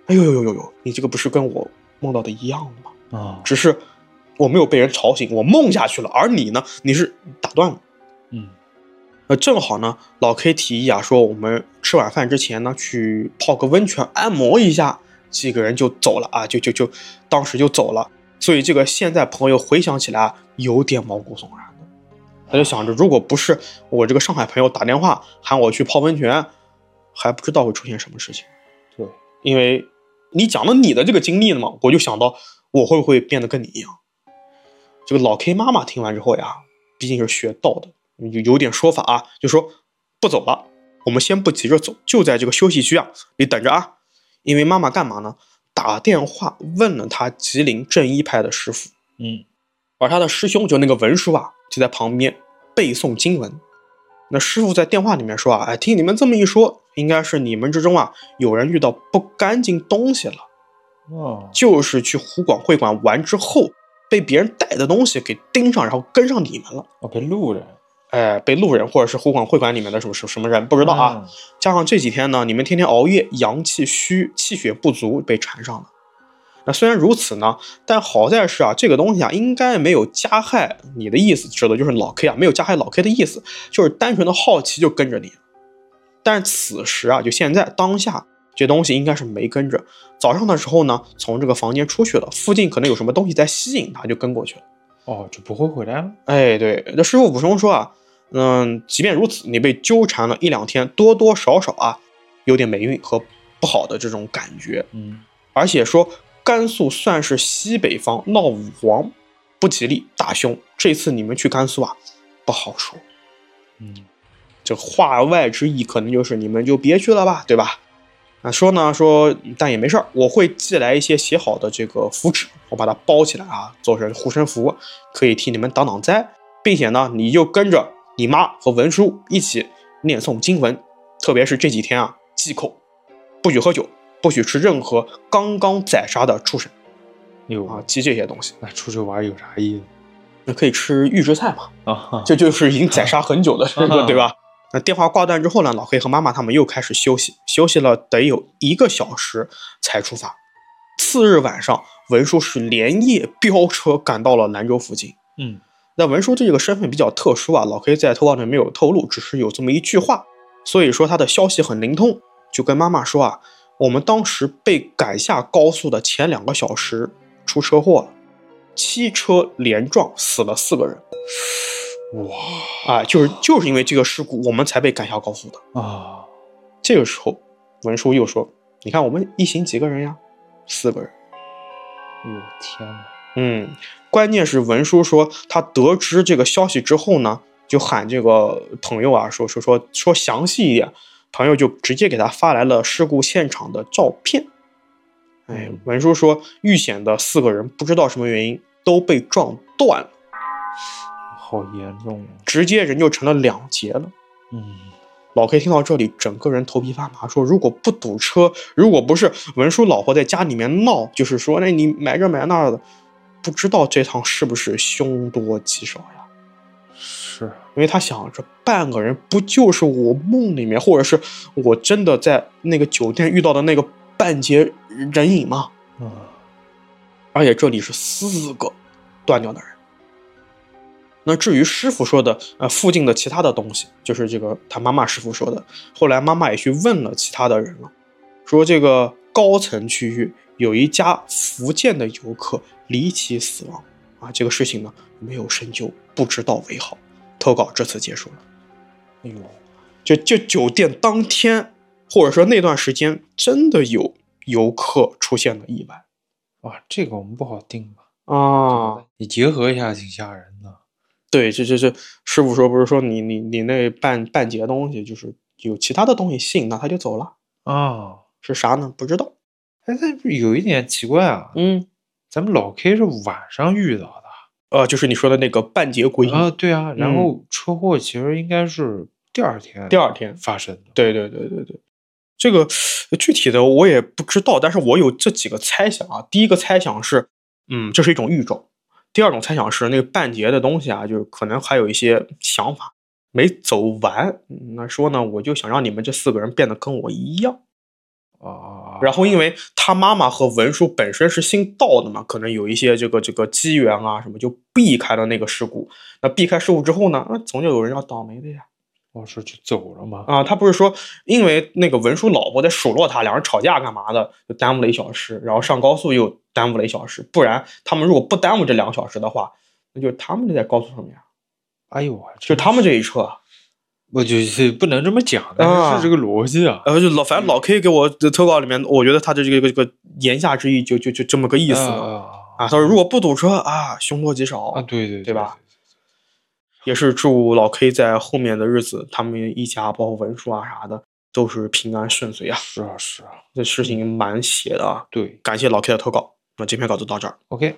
哎呦呦呦呦呦，你这个不是跟我梦到的一样的吗？ 啊、哦， 只是我没有被人吵醒，我梦下去了，而你呢，你是打断了。 嗯， 呃，正好呢，老 K 提议啊，说我们吃晚饭之前呢，去泡个温泉按摩一下，几个人就走了啊，就就就当时就走了。所以这个现在朋友回想起来有点毛骨悚然的，他就想着，如果不是我这个上海朋友打电话喊我去泡温泉，还不知道会出现什么事情。 对， 因为你讲了你的这个经历了嘛，我就想到我会不会变得跟你一样。这个老 K 妈妈听完之后呀，毕竟是学道的，有有点说法啊，就说不走了，我们先不急着走，就在这个休息区啊，你等着啊。因为妈妈干嘛呢？打电话问了他吉林正一派的师傅， 嗯， 而他的师兄就那个文叔啊，就在旁边背诵经文。那师傅在电话里面说啊，哎，听你们这么一说，应该是你们之中啊有人遇到不干净东西了， 哦， 就是去湖广会馆玩之后被别人带的东西给盯上，然后跟上你们了。 哦，被路人， 哎，被路人或者是湖广会馆里面的什么什么人不知道啊。 嗯、 加上这几天呢，你们天天熬夜，阳气虚，气血不足，被缠上了。那虽然如此呢，但好在是啊，这个东西啊，应该没有加害你的意思，指的就是老 K 啊，没有加害老 K 的意思，就是单纯的好奇就跟着你。但此时啊，就现在当下，这东西应该是没跟着。早上的时候呢，从这个房间出去了，附近可能有什么东西在吸引他，就跟过去了。 哦，就不会回来了。 哎，对，这师傅补充说啊，嗯，即便如此，你被纠缠了一两天，多多少少啊，有点霉运和不好的这种感觉。 嗯， 而且说甘肃算是西北方，闹武王，不吉利，大凶。这次你们去甘肃啊，不好说。 嗯， 这话外之意可能就是你们就别去了吧，对吧？啊，说呢说，但也没事儿，我会寄来一些写好的这个符纸，我把它包起来啊，做成护身符，可以替你们挡挡灾，并且呢，你就跟着你妈和文叔一起念诵经文，特别是这几天啊，忌口，不许喝酒，不许吃任何刚刚宰杀的畜生， 有啊，记这些东西。 那出去玩有啥意思？ 那可以吃预制菜嘛？ 啊， 这就是已经宰杀很久的这个，对吧？那电话挂断之后呢，老黑和妈妈他们又开始休息，休息了得有一个小时才出发。次日晚上，文叔是连夜飙车赶到了兰州附近。 嗯， 那文叔这个身份比较特殊啊，老黑在投稿里没有透露，只是有这么一句话，所以说他的消息很灵通，就跟妈妈说啊，我们当时被赶下高速的前两个小时出车祸了，七车连撞，死了四个人。 哇， 啊，就是就是因为这个事故，我们才被赶下高速的啊。 这个时候，文叔又说：“你看我们一行几个人呀？四个人。” 哎呦天哪！ 嗯，关键是文叔说他得知这个消息之后呢，就喊这个朋友啊，说说说说详细一点。朋友就直接给他发来了事故现场的照片。哎，文叔说遇险的四个人不知道什么原因都被撞断了。 好严重啊！ 直接人就成了两截了。 嗯， 老 K 听到这里，整个人头皮发麻，说如果不堵车，如果不是文叔老婆在家里面闹，就是说那你买这买那的，不知道这趟是不是凶多吉少呀？ 是， 因为他想着半个人不就是我梦里面，或者是我真的在那个酒店遇到的那个半截人影吗？ 嗯， 而且这里是四个断掉的人。那至于师傅说的，呃，附近的其他的东西，就是这个他妈妈师傅说的。后来妈妈也去问了其他的人了，说这个高层区域有一家福建的游客离奇死亡啊，这个事情呢没有深究，不知道为好。投稿至此结束了。 哎呦， 就就酒店当天或者说那段时间真的有游客出现了意外。 哇，这个我们不好定吧？ 啊， 你结合一下挺吓人的。 对，这这这师傅说不是说你你你那半半截东西就是有其他的东西吸引到他就走了啊、哦？ 是啥呢？不知道。 哎，但是有一点奇怪啊。 嗯， 咱们老 K 是晚上遇到的。 呃，就是你说的那个半截鬼影啊，对啊。然后车祸其实应该是第二天第二天发生的。 对对对对对，这个具体的我也不知道，但是我有这几个猜想啊。第一个猜想是，嗯，这是一种预兆。第二种猜想是那个半截的东西啊，就是可能还有一些想法没走完。那说呢，我就想让你们这四个人变得跟我一样啊， 啊。 然后因为他妈妈和文叔本身是姓道的嘛，可能有一些这个这个机缘啊什么，就避开了那个事故。那避开事故之后呢，那总就有人要倒霉的呀。 我说就走了吗？ 啊，他不是说因为那个文叔老婆在数落他，两人吵架干嘛的，就耽误了一小时，然后上高速又耽误了一小时。不然他们如果不耽误这两个小时的话，那就是他们就在高速上面。 哎呦， 就他们这一车。 我就是不能这么讲，但是是这个逻辑啊。 呃，就老反正老 K 给我的投稿里面，我觉得他的这个这个言下之意就就就这么个意思啊。 啊，他说如果不堵车啊，凶多吉少啊，对对对吧？也是祝老 K 在后面的日子，他们一家包括文叔啊啥的都是平安顺遂啊。 是啊是啊， 这事情蛮血的啊。 对， 感谢老 K 的投稿。那这篇稿子到这儿 ，OK。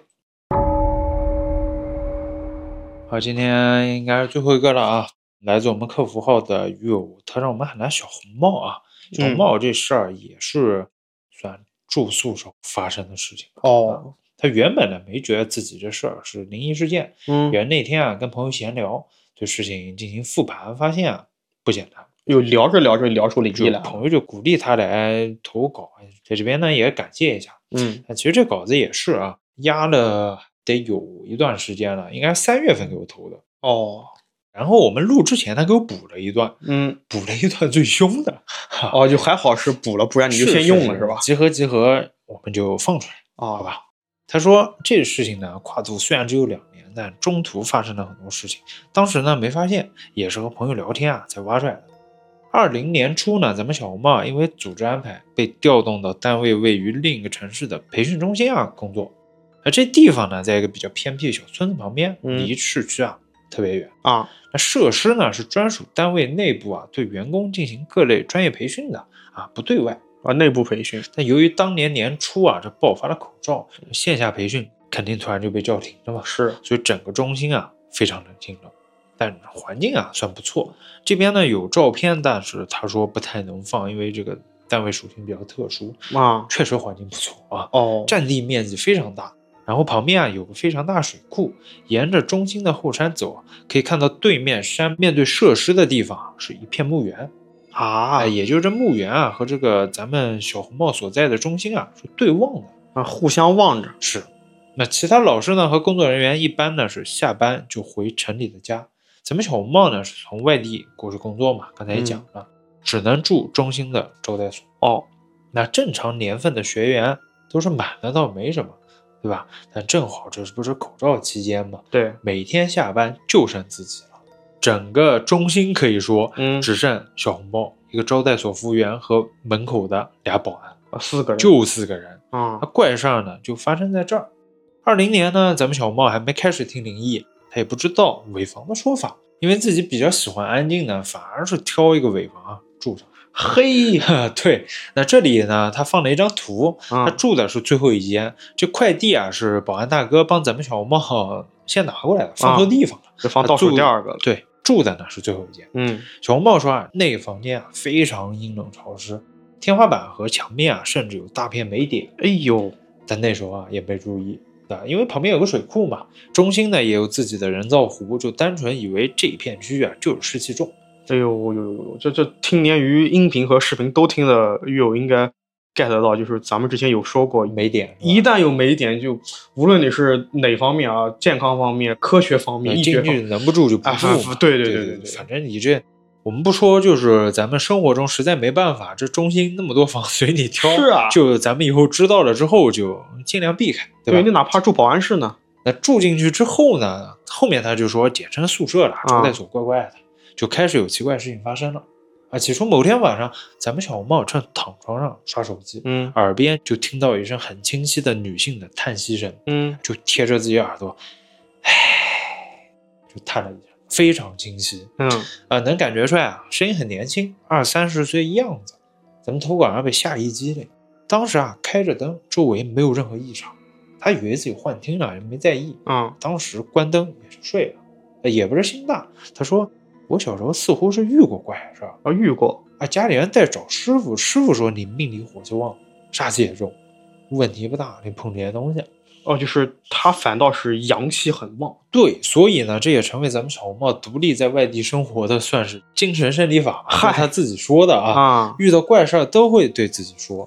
好，今天应该是最后一个了啊。来自我们客服号的鱼友，他让我们喊他小红帽啊。小红帽这事儿也是算住宿时候发生的事情哦。 他原本呢没觉得自己这事儿是灵异事件， 嗯， 也那天啊跟朋友闲聊，对事情进行复盘，发现啊不简单。 又聊着聊着聊出灵异来， 朋友就鼓励他来投稿，在这边呢也感谢一下。 嗯， 其实这稿子也是啊，压了得有一段时间了，应该三月份给我投的。 哦。 然后我们录之前他给我补了一段， 嗯， 补了一段最凶的。 哦，就还好是补了，不然你就先用了是, 是, 是吧？ 集合集合，我们就放出来， 哦， 好吧？他说这个事情呢，跨度虽然只有两年，但中途发生了很多事情。当时呢没发现，也是和朋友聊天啊才挖出来的。二零年初呢，咱们小红帽因为组织安排被调动到单位位于另一个城市的培训中心啊工作。而这地方呢，在一个比较偏僻的小村子旁边， 嗯、 离市区啊特别远啊。 那设施呢是专属单位内部啊对员工进行各类专业培训的啊，不对外。 啊，内部培训。 但由于当年年初啊，这爆发了口罩，线下培训肯定突然就被叫停了嘛。 是， 所以整个中心啊非常冷清了，但环境啊算不错。这边呢有照片，但是他说不太能放，因为这个单位属性比较特殊啊， 确实环境不错啊。 哦， 占地面积非常大，然后旁边啊有个非常大水库，沿着中心的后山走，可以看到对面山面对设施的地方是一片墓园。 啊， 也就是这墓园啊和这个咱们小红帽所在的中心啊是对望的啊，互相望着。 是。那其他老师呢和工作人员一般呢是下班就回城里的家，咱们小红帽呢是从外地过去工作嘛，刚才也讲了、嗯、只能住中心的招待所。 哦， 那正常年份的学员都是满的倒没什么，对吧？但正好这不是口罩期间嘛， 对， 每天下班就剩自己了。整个中心可以说， 嗯， 只剩小红帽、一个招待所服务员和门口的俩保安， 啊，四个人， 就四个人。 啊、 嗯，怪事儿呢就发生在这儿。二零年呢，咱们小红帽还没开始听灵异，他也不知道尾房的说法，因为自己比较喜欢安静呢，反而是挑一个尾房啊住上。 嘿， 对，那这里呢，他放了一张图， 啊、 他住的是最后一间。这快递啊，是保安大哥帮咱们小红帽先拿过来的，放错地方了， 这、啊、放倒数第二个了。 对，住的呢是最后一间。 嗯， 小红帽说啊，那个房间啊非常阴冷潮湿，天花板和墙面啊甚至有大片霉点。 哎呦， 但那时候啊也没注意。因为旁边有个水库嘛，中心呢也有自己的人造湖，就单纯以为这片区域啊就是湿气重。 哎呦呦呦呦，这这听连于音频和视频都听的狱友应该 get 到，就是咱们之前有说过霉点， 一旦有霉点，就无论你是哪方面啊，健康方面、科学方面、医学方面， 能不住就不住、 啊。对对对对对对， 反正你这。我们不说，就是咱们生活中实在没办法，这中心那么多房随你挑， 是啊， 就咱们以后知道了之后就尽量避开，对吧？ 对，你哪怕住保安室呢？ 那住进去之后呢，后面他就说简称宿舍了，招待所怪怪的、啊，就开始有奇怪事情发生了。啊，起初某天晚上，咱们小红帽正躺床上刷手机， 嗯， 耳边就听到一声很清晰的女性的叹息声， 嗯， 就贴着自己耳朵，唉，就叹了一声。非常清晰， 嗯啊、呃，能感觉出来啊，声音很年轻，二三十岁样子。咱们投稿上被吓一激灵，当时啊开着灯，周围没有任何异常，他以为自己幻听了，也没在意。 嗯， 当时关灯也是睡了，也不是心大。他说我小时候似乎是遇过怪事儿， 啊遇过啊，家里人在找师傅，师傅说你命里火气旺，煞气也重，问题不大，你碰这些东西。 哦，就是他反倒是阳气很旺， 对，所以呢，这也成为咱们小红帽独立在外地生活的算是精神胜利法，是他自己说的啊。 啊， 遇到怪事儿都会对自己说，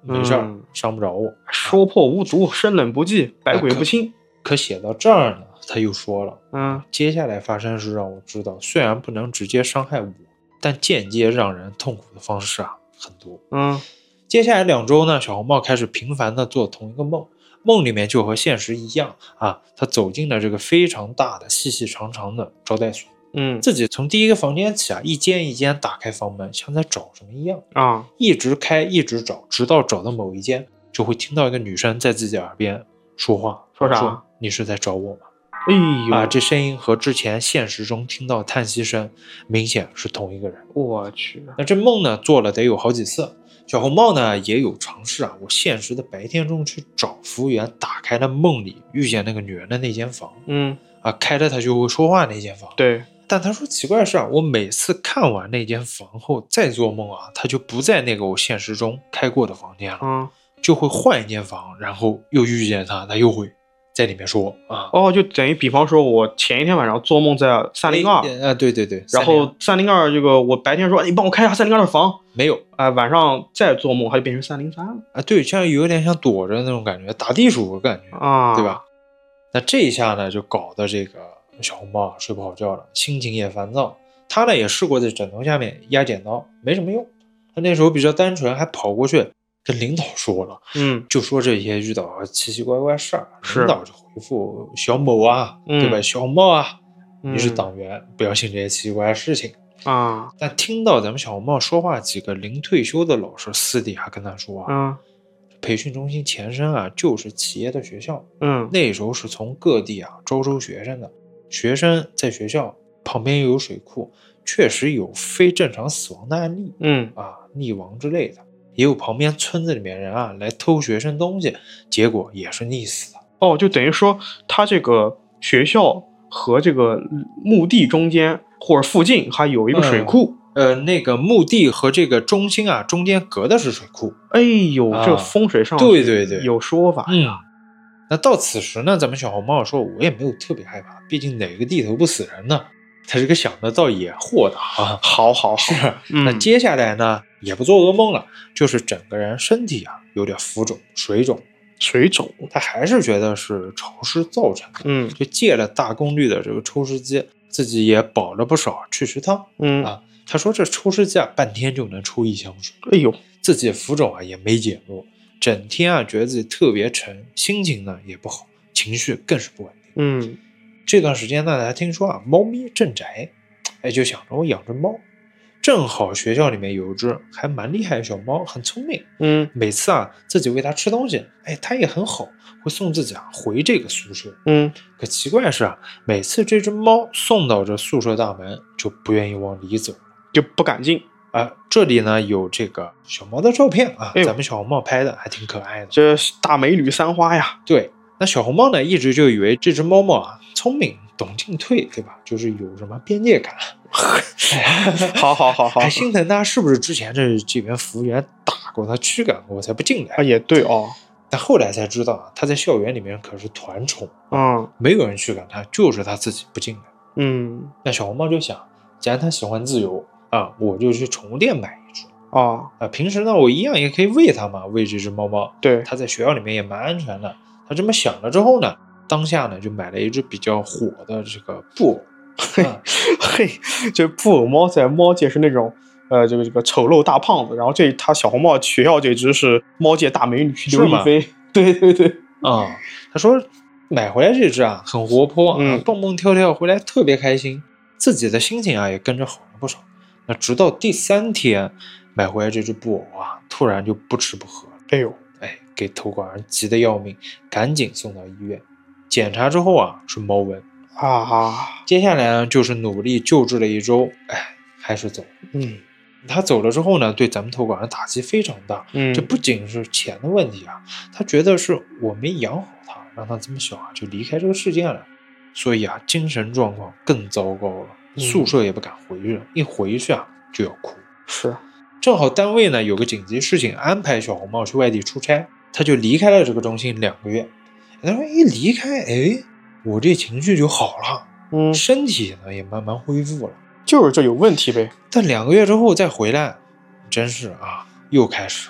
没事儿， 嗯伤不着我。 说破无毒，生冷不忌，百鬼不侵。 可写到这儿呢，他又说了， 嗯， 接下来发生是让我知道，虽然不能直接伤害我，但间接让人痛苦的方式啊很多。 嗯， 接下来两周呢，小红帽开始频繁的做同一个梦，梦里面就和现实一样啊，他走进了这个非常大的、细细长长的招待所。 嗯， 自己从第一个房间起啊，一间一间打开房门，像在找什么一样啊， 一直开，一直找，直到找到某一间，就会听到一个女生在自己耳边说话， 说啥？ 说你是在找我吗？ 哎呦啊，这声音和之前现实中听到叹息声明显是同一个人。 我去， 那这梦呢，做了得有好几次。小红帽呢也有尝试啊，我现实的白天中去找服务员，打开了梦里遇见那个女人的那间房， 嗯啊，开了她就会说话那间房。 对， 但他说奇怪的是啊，我每次看完那间房后再做梦啊，他就不在那个我现实中开过的房间了， 嗯， 就会换一间房，然后又遇见他，他又会在里面说啊， 哦，就等于比方说，我前一天晚上做梦在三零二， 啊，对对对， 然后三零二这个我白天说你帮我开一下三零二的房， 没有啊、呃，晚上再做梦它就变成三零三了啊，对，像有点像躲着那种感觉，打地鼠的感觉啊， 对吧？那这一下呢，就搞得这个小红帽睡不好觉了，心情也烦躁。他呢也试过在枕头下面压剪刀，没什么用。他那时候比较单纯，还跑过去跟领导说了， 嗯， 就说这些遇到奇奇怪怪事儿。 是领导就回复小某啊， 嗯、 对吧？小茂啊， 嗯、 你是党员，不要信这些奇奇怪怪的事情啊。 但听到咱们小红帽说话，几个临退休的老师私底下跟他说啊， 嗯， 培训中心前身啊就是企业的学校， 嗯， 那时候是从各地啊招收学生的，学生在学校旁边又有水库，确实有非正常死亡的案例， 嗯啊，溺亡之类的，也有旁边村子里面人啊来偷学生东西，结果也是溺死的。 哦，就等于说他这个学校和这个墓地中间或者附近还有一个水库。 嗯呃，那个墓地和这个中心啊，中间隔的是水库。 哎呦， 啊、 这风水上对对对有说法呀。嗯，那到此时呢，咱们小红帽说，我也没有特别害怕，毕竟哪个地头不死人呢？他这个想的倒也豁达啊。 好好好， 是。 嗯、 那接下来呢，也不做噩梦了，就是整个人身体啊有点浮肿、水肿。 水肿， 他还是觉得是潮湿造成的。 嗯， 就借了大功率的这个抽湿机，自己也煲了不少去湿汤。 嗯啊。他说这抽湿机啊，半天就能抽一箱水。 哎呦， 自己浮肿啊也没减弱，整天啊觉得自己特别沉，心情呢也不好，情绪更是不稳定。 嗯， 这段时间呢，他听说啊猫咪镇宅，哎，就想着我养只猫，正好学校里面有一只还蛮厉害的小猫，很聪明。 嗯， 每次啊自己喂它吃东西，哎，它也很好，会送自己啊回这个宿舍。 嗯， 可奇怪的是啊，每次这只猫送到这宿舍大门，就不愿意往里走。 就不敢进啊、呃，这里呢有这个小猫的照片啊， 哎、 咱们小红帽拍的还挺可爱的。 这大美女三花呀， 对，那小红帽呢一直就以为这只猫猫啊聪明懂进退，对吧？就是有什么边界感。 好好好好， 还心疼他是不是之前这这边服务员打过他、驱赶过才不进来啊？也对哦。 但后来才知道啊，他在校园里面可是团宠， 嗯， 没有人驱赶他，就是他自己不进来。 嗯， 那小红帽就想，既然他喜欢自由。啊，我就去宠物店买一只啊啊！平时呢，我一样也可以喂它嘛，喂这只猫猫。 对， 它在学校里面也蛮安全的。他这么想了之后呢，当下呢就买了一只比较火的这个布偶。 嘿，嘿，这布偶猫在猫界是那种呃，这个这个丑陋大胖子，然后这他小红帽学校这只是猫界大美女刘亦菲。对对对， 啊、嗯，他说买回来这只啊很活泼， 嗯， 蹦蹦跳跳，回来特别开心，自己的心情啊也跟着好了不少。那直到第三天买回来这只布偶啊，突然就不吃不喝了。 哎呦， 哎，给头管人急得要命，赶紧送到医院检查之后啊，是猫瘟啊。 接下来呢，就是努力救治了一周，哎，还是走了。 嗯， 他走了之后呢，对咱们头管人打击非常大。 嗯， 这不仅是钱的问题啊，他觉得是我没养好他，让他这么小啊就离开这个世界了，所以啊，精神状况更糟糕了。宿舍也不敢回去，一回去啊就要哭。 是， 正好单位呢有个紧急事情，安排小红帽去外地出差，他就离开了这个中心两个月。他说一离开，哎，我这情绪就好了， 嗯， 身体呢也慢慢恢复了。 就是这有问题呗。 但两个月之后再回来，真是啊，又开始了。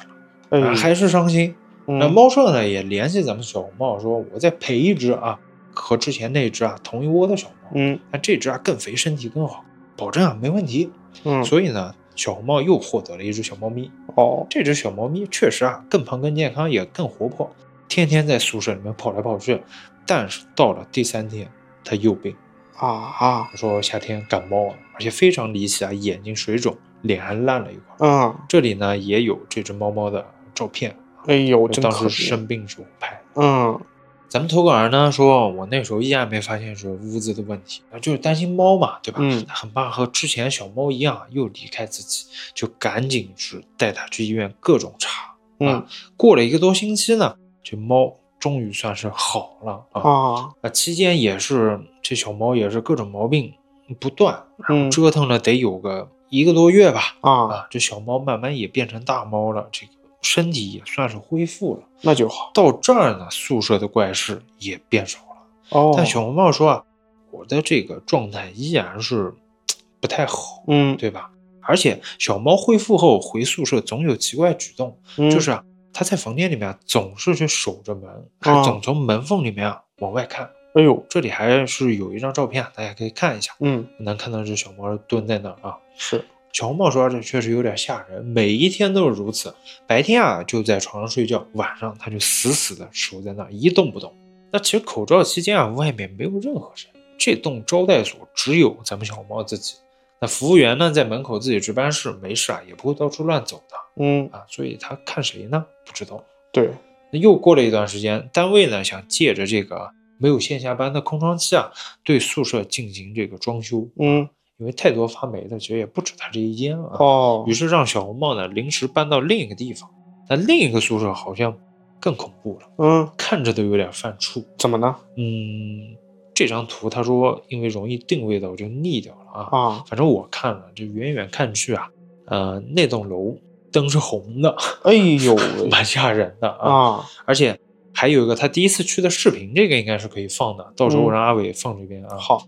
哎啊，还是伤心。 嗯那猫舍呢也联系咱们小红帽说，我再赔一只啊，和之前那只啊同一窝的小猫， 嗯但这只啊更肥，身体更好，保证啊没问题。 嗯， 所以呢，小红帽又获得了一只小猫咪。 哦， 这只小猫咪确实啊更胖、更健康，也更活泼，天天在宿舍里面跑来跑去。但是到了第三天，它又病啊啊， 说夏天感冒了，而且非常离奇啊，眼睛水肿，脸还烂了一块。 嗯， 这里呢也有这只猫猫的照片， 哎呦，真当时可怜。 生病时候拍的。 嗯咱们投稿人呢说，我那时候依然没发现是屋子的问题，就是担心猫嘛，对吧？ 嗯他很怕和之前小猫一样又离开自己，就赶紧是带它去医院各种查。 嗯啊，过了一个多星期呢，这猫终于算是好了啊。 啊， 啊，期间也是这小猫也是各种毛病不断， 嗯折腾了得有个一个多月吧。 啊， 啊，这小猫慢慢也变成大猫了，这个身体也算是恢复了。 那就好。 到这儿呢，宿舍的怪事也变少了。 哦， 但小红帽说啊，我的这个状态依然是不太好， 嗯对吧？而且小猫恢复后回宿舍总有奇怪举动， 嗯就是啊，它在房间里面总是去守着门，还啊总从门缝里面啊往外看。 哎呦， 这里还是有一张照片，大家可以看一下， 嗯能看到这小猫蹲在那儿啊。 是， 小红帽说这确实有点吓人，每一天都是如此。白天啊就在床上睡觉，晚上他就死死的守在那儿一动不动。那其实口罩期间啊，外面没有任何人，这栋招待所只有咱们小红帽自己。那服务员呢在门口自己值班室，没事啊也不会到处乱走的嗯啊，所以他看谁呢？不知道。 对， 那又过了一段时间，单位呢想借着这个没有线下班的空窗期啊，对宿舍进行这个装修。 嗯因为太多发霉的，其实也不止他这一间啊。 哦于，是让小红帽呢临时搬到另一个地方。那另一个宿舍好像更恐怖了， 嗯， 看着都有点犯怵。 怎么呢？ 嗯，这张图他说因为容易定位到就腻掉了啊。 啊， 反正我看了，这远远看去啊，呃，那栋楼灯是红的， 哎呦喂蛮吓人的啊。 啊， 而且还有一个他第一次去的视频，这个应该是可以放的，到时候嗯让阿伟放这边啊。 好，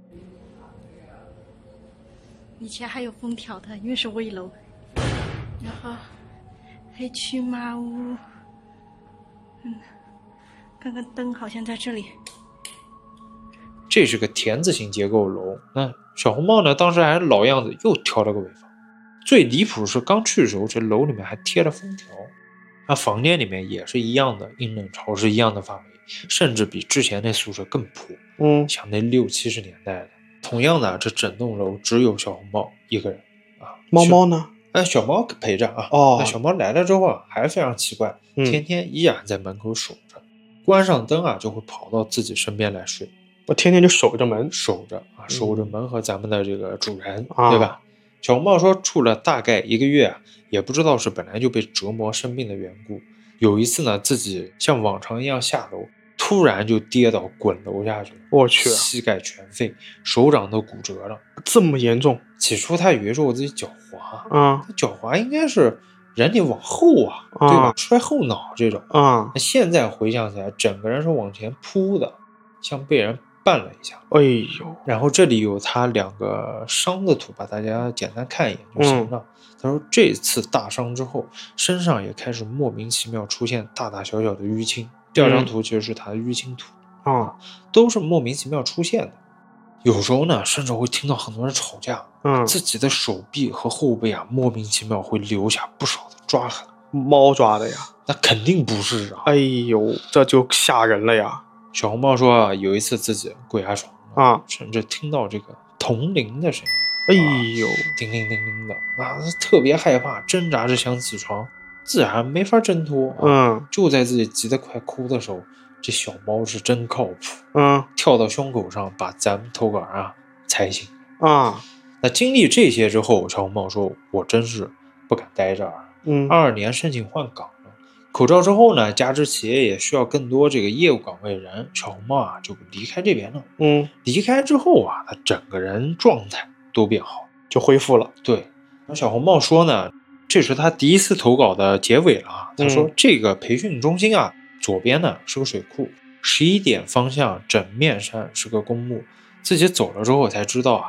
以前还有封条的，因为是危楼，然后黑黢麻屋，嗯，刚刚灯好像在这里。 这是个田字形结构楼。那小红帽呢，当时还是老样子，又挑了个尾房。最离谱是刚去的时候，这楼里面还贴了封条。那房间里面也是一样的阴冷潮湿，一样的发霉，甚至比之前那宿舍更破， 嗯像那六七十年代的。同样的，这整栋楼只有小红帽一个人啊。 猫猫呢？ 哎，小猫陪着啊。 哦那小猫来了之后啊，还非常奇怪， 嗯天天依然在门口守着，关上灯啊，就会跑到自己身边来睡。 我天天就守着门。 守着啊，守着门和咱们的这个主人， 啊对吧？小红帽说住了大概一个月啊，也不知道是本来就被折磨生病的缘故。有一次呢，自己像往常一样下楼，突然就跌倒滚楼下去了， 我去膝盖全废，手掌都骨折了。 这么严重？ 起初他以为是我自己脚滑， 啊他脚滑应该是人得往后啊， 啊对吧？摔后脑这种。 啊， 那现在回想起来，整个人是往前扑的，像被人绊了一下。 哎呦， 然后这里有他两个伤的图吧，大家简单看一眼就行了。他说这次大伤之后，身上也开始莫名其妙出现大大小小的淤青。第二张图其实是他的淤青图， 啊， 都是莫名其妙出现的。有时候呢，甚至会听到很多人吵架， 嗯， 自己的手臂和后背啊，莫名其妙会留下不少的抓痕。 猫抓的呀？ 那肯定不是啊！ 哎呦，这就吓人了呀！ 小红帽说啊，有一次自己跪下床啊， 甚至听到这个铜铃的声音。 哎呦， 叮铃叮铃的啊，特别害怕，挣扎着想起床，自然没法挣脱、啊。 嗯， 就在自己急得快哭的时候，这小猫是真靠谱， 嗯跳到胸口上把咱们投稿啊踩醒。 啊， 那经历这些之后，小红帽说：“我真是不敢待这儿。” 嗯二二年申请换岗了，口罩之后呢，加之企业也需要更多这个业务岗位人，小红帽啊就离开这边了。 嗯， 离开之后啊，他整个人状态都变好。 就恢复了。 对，那小红帽说呢，这是他第一次投稿的结尾了啊。他说、 嗯、 这个培训中心啊，左边呢是个水库，十一点方向整面山是个公墓。自己走了之后才知道啊，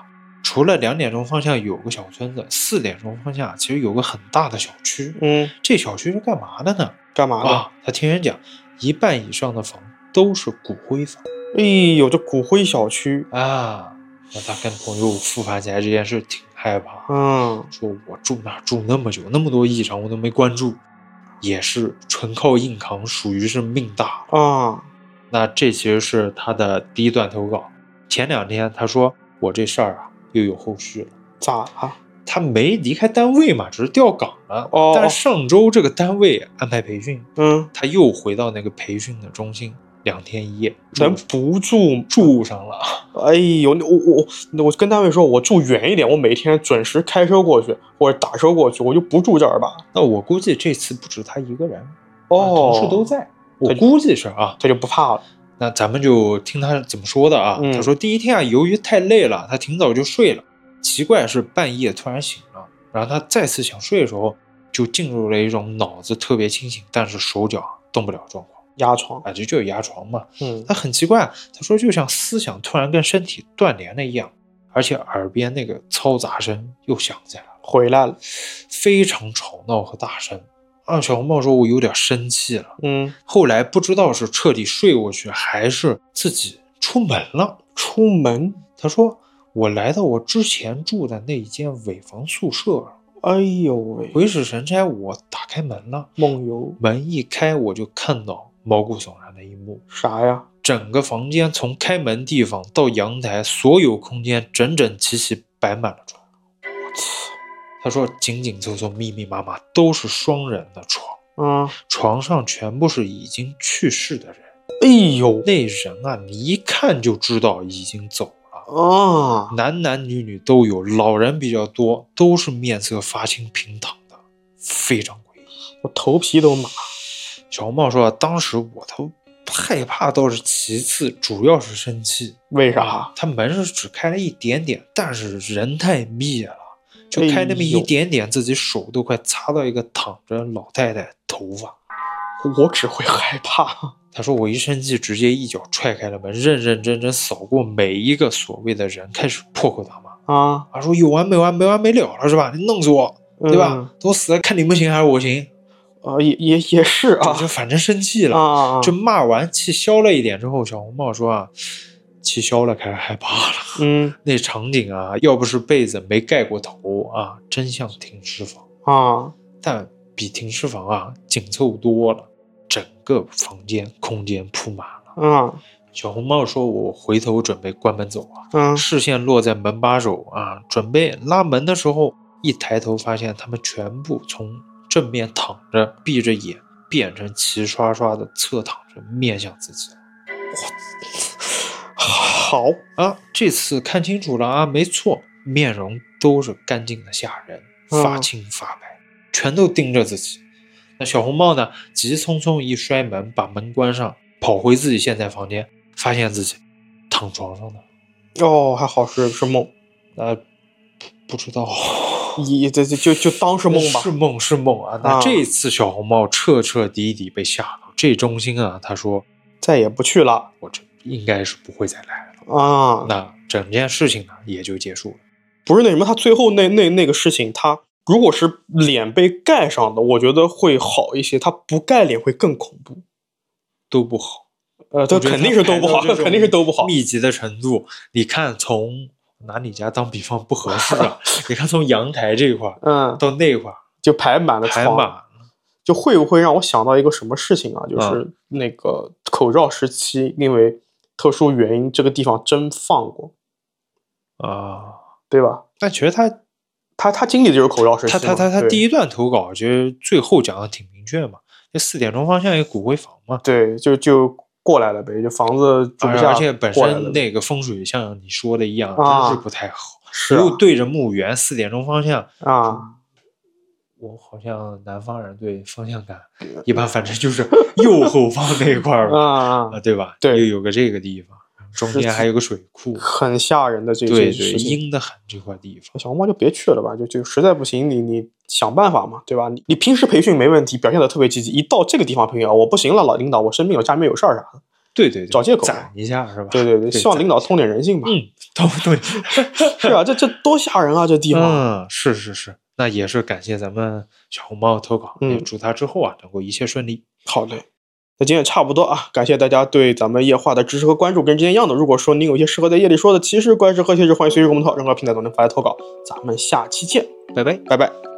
除了两点钟方向有个小村子，四点钟方向其实有个很大的小区。 嗯， 这小区是干嘛的呢？ 干嘛的？ 啊，他听人讲，一半以上的房都是骨灰房。 哎呦，这骨灰小区啊，那他跟朋友复盘起来这件事挺害怕。 嗯， 说我住哪住那么久，那么多异常我都没关注，也是纯靠硬扛，属于是命大啊。 那这其实是他的第一段投稿。前两天他说我这事儿啊又有后续了。 咋了？ 他没离开单位嘛，只是调岗了。 哦， 但是上周这个单位安排培训， 嗯， 他又回到那个培训的中心，两天一夜， 咱不住住上了。 哎呦，我我我跟单位说，我住远一点，我每天准时开车过去或者打车过去，我就不住这儿吧。 那我估计这次不止他一个人， 哦， 啊、同事都在，我估计是啊， 他就不怕了。 那咱们就听他怎么说的啊。 嗯、 他说第一天啊，由于太累了，他挺早就睡了。奇怪是半夜突然醒了，然后他再次想睡的时候，就进入了一种脑子特别清醒，但是手脚动不了状况。 压床啊，这就是压床嘛。 嗯， 他很奇怪，他说就像思想突然跟身体断联了一样，而且耳边那个嘈杂声又响起来了， 回来了， 非常吵闹和大声。啊，小红帽说我有点生气了。 嗯， 后来不知道是彻底睡过去，还是自己出门了。 出门？ 他说我来到我之前住的那一间尾房宿舍。 哎呦喂！ 鬼使神差，我打开门了， 梦游。 门一开，我就看到毛骨悚然的一幕。 啥呀？ 整个房间从开门地方到阳台，所有空间整整齐齐摆满了床。 我操！ 他说紧紧凑凑密密麻麻都是双人的床。 嗯， 床上全部是已经去世的人。 哎呦， 那人啊，你一看就知道已经走了。 啊， 男男女女都有，老人比较多，都是面色发青平躺的，非常诡异。 我头皮都麻。 小红帽说当时我都害怕倒是其次，主要是生气。 为啥？ 他门是只开了一点点，但是人太密了，就开那么一点点，自己手都快擦到一个躺着老太太头发。 我只会害怕。 他说我一生气直接一脚踹开了门，认认真真扫过每一个所谓的人，开始破口大骂。 啊， 他说有完没完，没完没了了是吧？你弄死我，对吧？ 嗯、 都死了，看你们行还是我行？ 啊，也也也是啊， 就反正生气了啊。 就骂完气消了一点之后，小红帽说啊，气消了，开始害怕了。 嗯， 那场景啊，要不是被子没盖过头啊，真像停尸房啊， 但比停尸房啊紧凑多了。整个房间空间铺满了。 嗯， 小红帽说我回头准备关门走啊， 嗯， 视线落在门把手啊，准备拉门的时候，一抬头发现他们全部从正面躺着闭着眼变成齐刷刷的侧躺着面向自己。 好啊，这次看清楚了啊，没错，面容都是干净的吓人，发青发白，嗯、全都盯着自己。那小红帽呢，急匆匆一摔门，把门关上，跑回自己现在房间，发现自己躺床上的。 哦，还好是是梦。 呃，不知道， 你这这就就当是梦吧。 是梦是梦啊。那这次小红帽彻彻底底被吓到，这中心啊，他说再也不去了， 我这应该是不会再来了啊。 那整件事情呢也就结束了。 不是那什么，他最后那那那个事情，他如果是脸被盖上的，我觉得会好一些。他不盖脸会更恐怖， 都不好。 呃，这肯定是都不好，肯定是都不好。 密集的程度，你看从拿你家当比方不合适啊，你看从阳台这块， 嗯， 到那块就排满了床， 排满了， 就会不会让我想到一个什么事情啊？就是那个口罩时期，因为特殊原因，这个地方真放过啊， 对吧？ 但其实他他他经历的就是口罩时期， 他他他他第一段投稿，其实最后讲的挺明确嘛，就四点钟方向一个骨灰房嘛， 对，就就过来了呗，就房子住不下， 而且本身那个风水像你说的一样， 啊、 真是不太好， 是、啊、 又对着墓园，四点钟方向啊。 我好像南方人对方向感一般，反正就是右后方那一块儿啊啊，对吧？ 对， 又有个这个地方，中间还有个水库， 很吓人的这个对对，阴的很这块地方。 小红帽就别去了吧，就就实在不行，你你想办法嘛，对吧？你你平时培训没问题，表现的特别积极，一到这个地方培训啊，我不行了，老领导，我生病了，家里面有事儿啥的， 对对对， 找借口攒一下是吧？ 对对对，希望领导通点人性吧。 嗯，通对， 是啊，这这多吓人啊，这地方。 嗯，是是是，那也是感谢咱们小红帽投稿， 嗯也祝他之后啊能够一切顺利。 好嘞。那今天也差不多啊，感谢大家对咱们夜话的支持和关注，跟之前一样的。如果说您有一些适合在夜里说的奇事、怪事和趣事，欢迎随时跟我们讨，任何平台都能发来投稿。咱们下期见， 拜拜， 拜拜。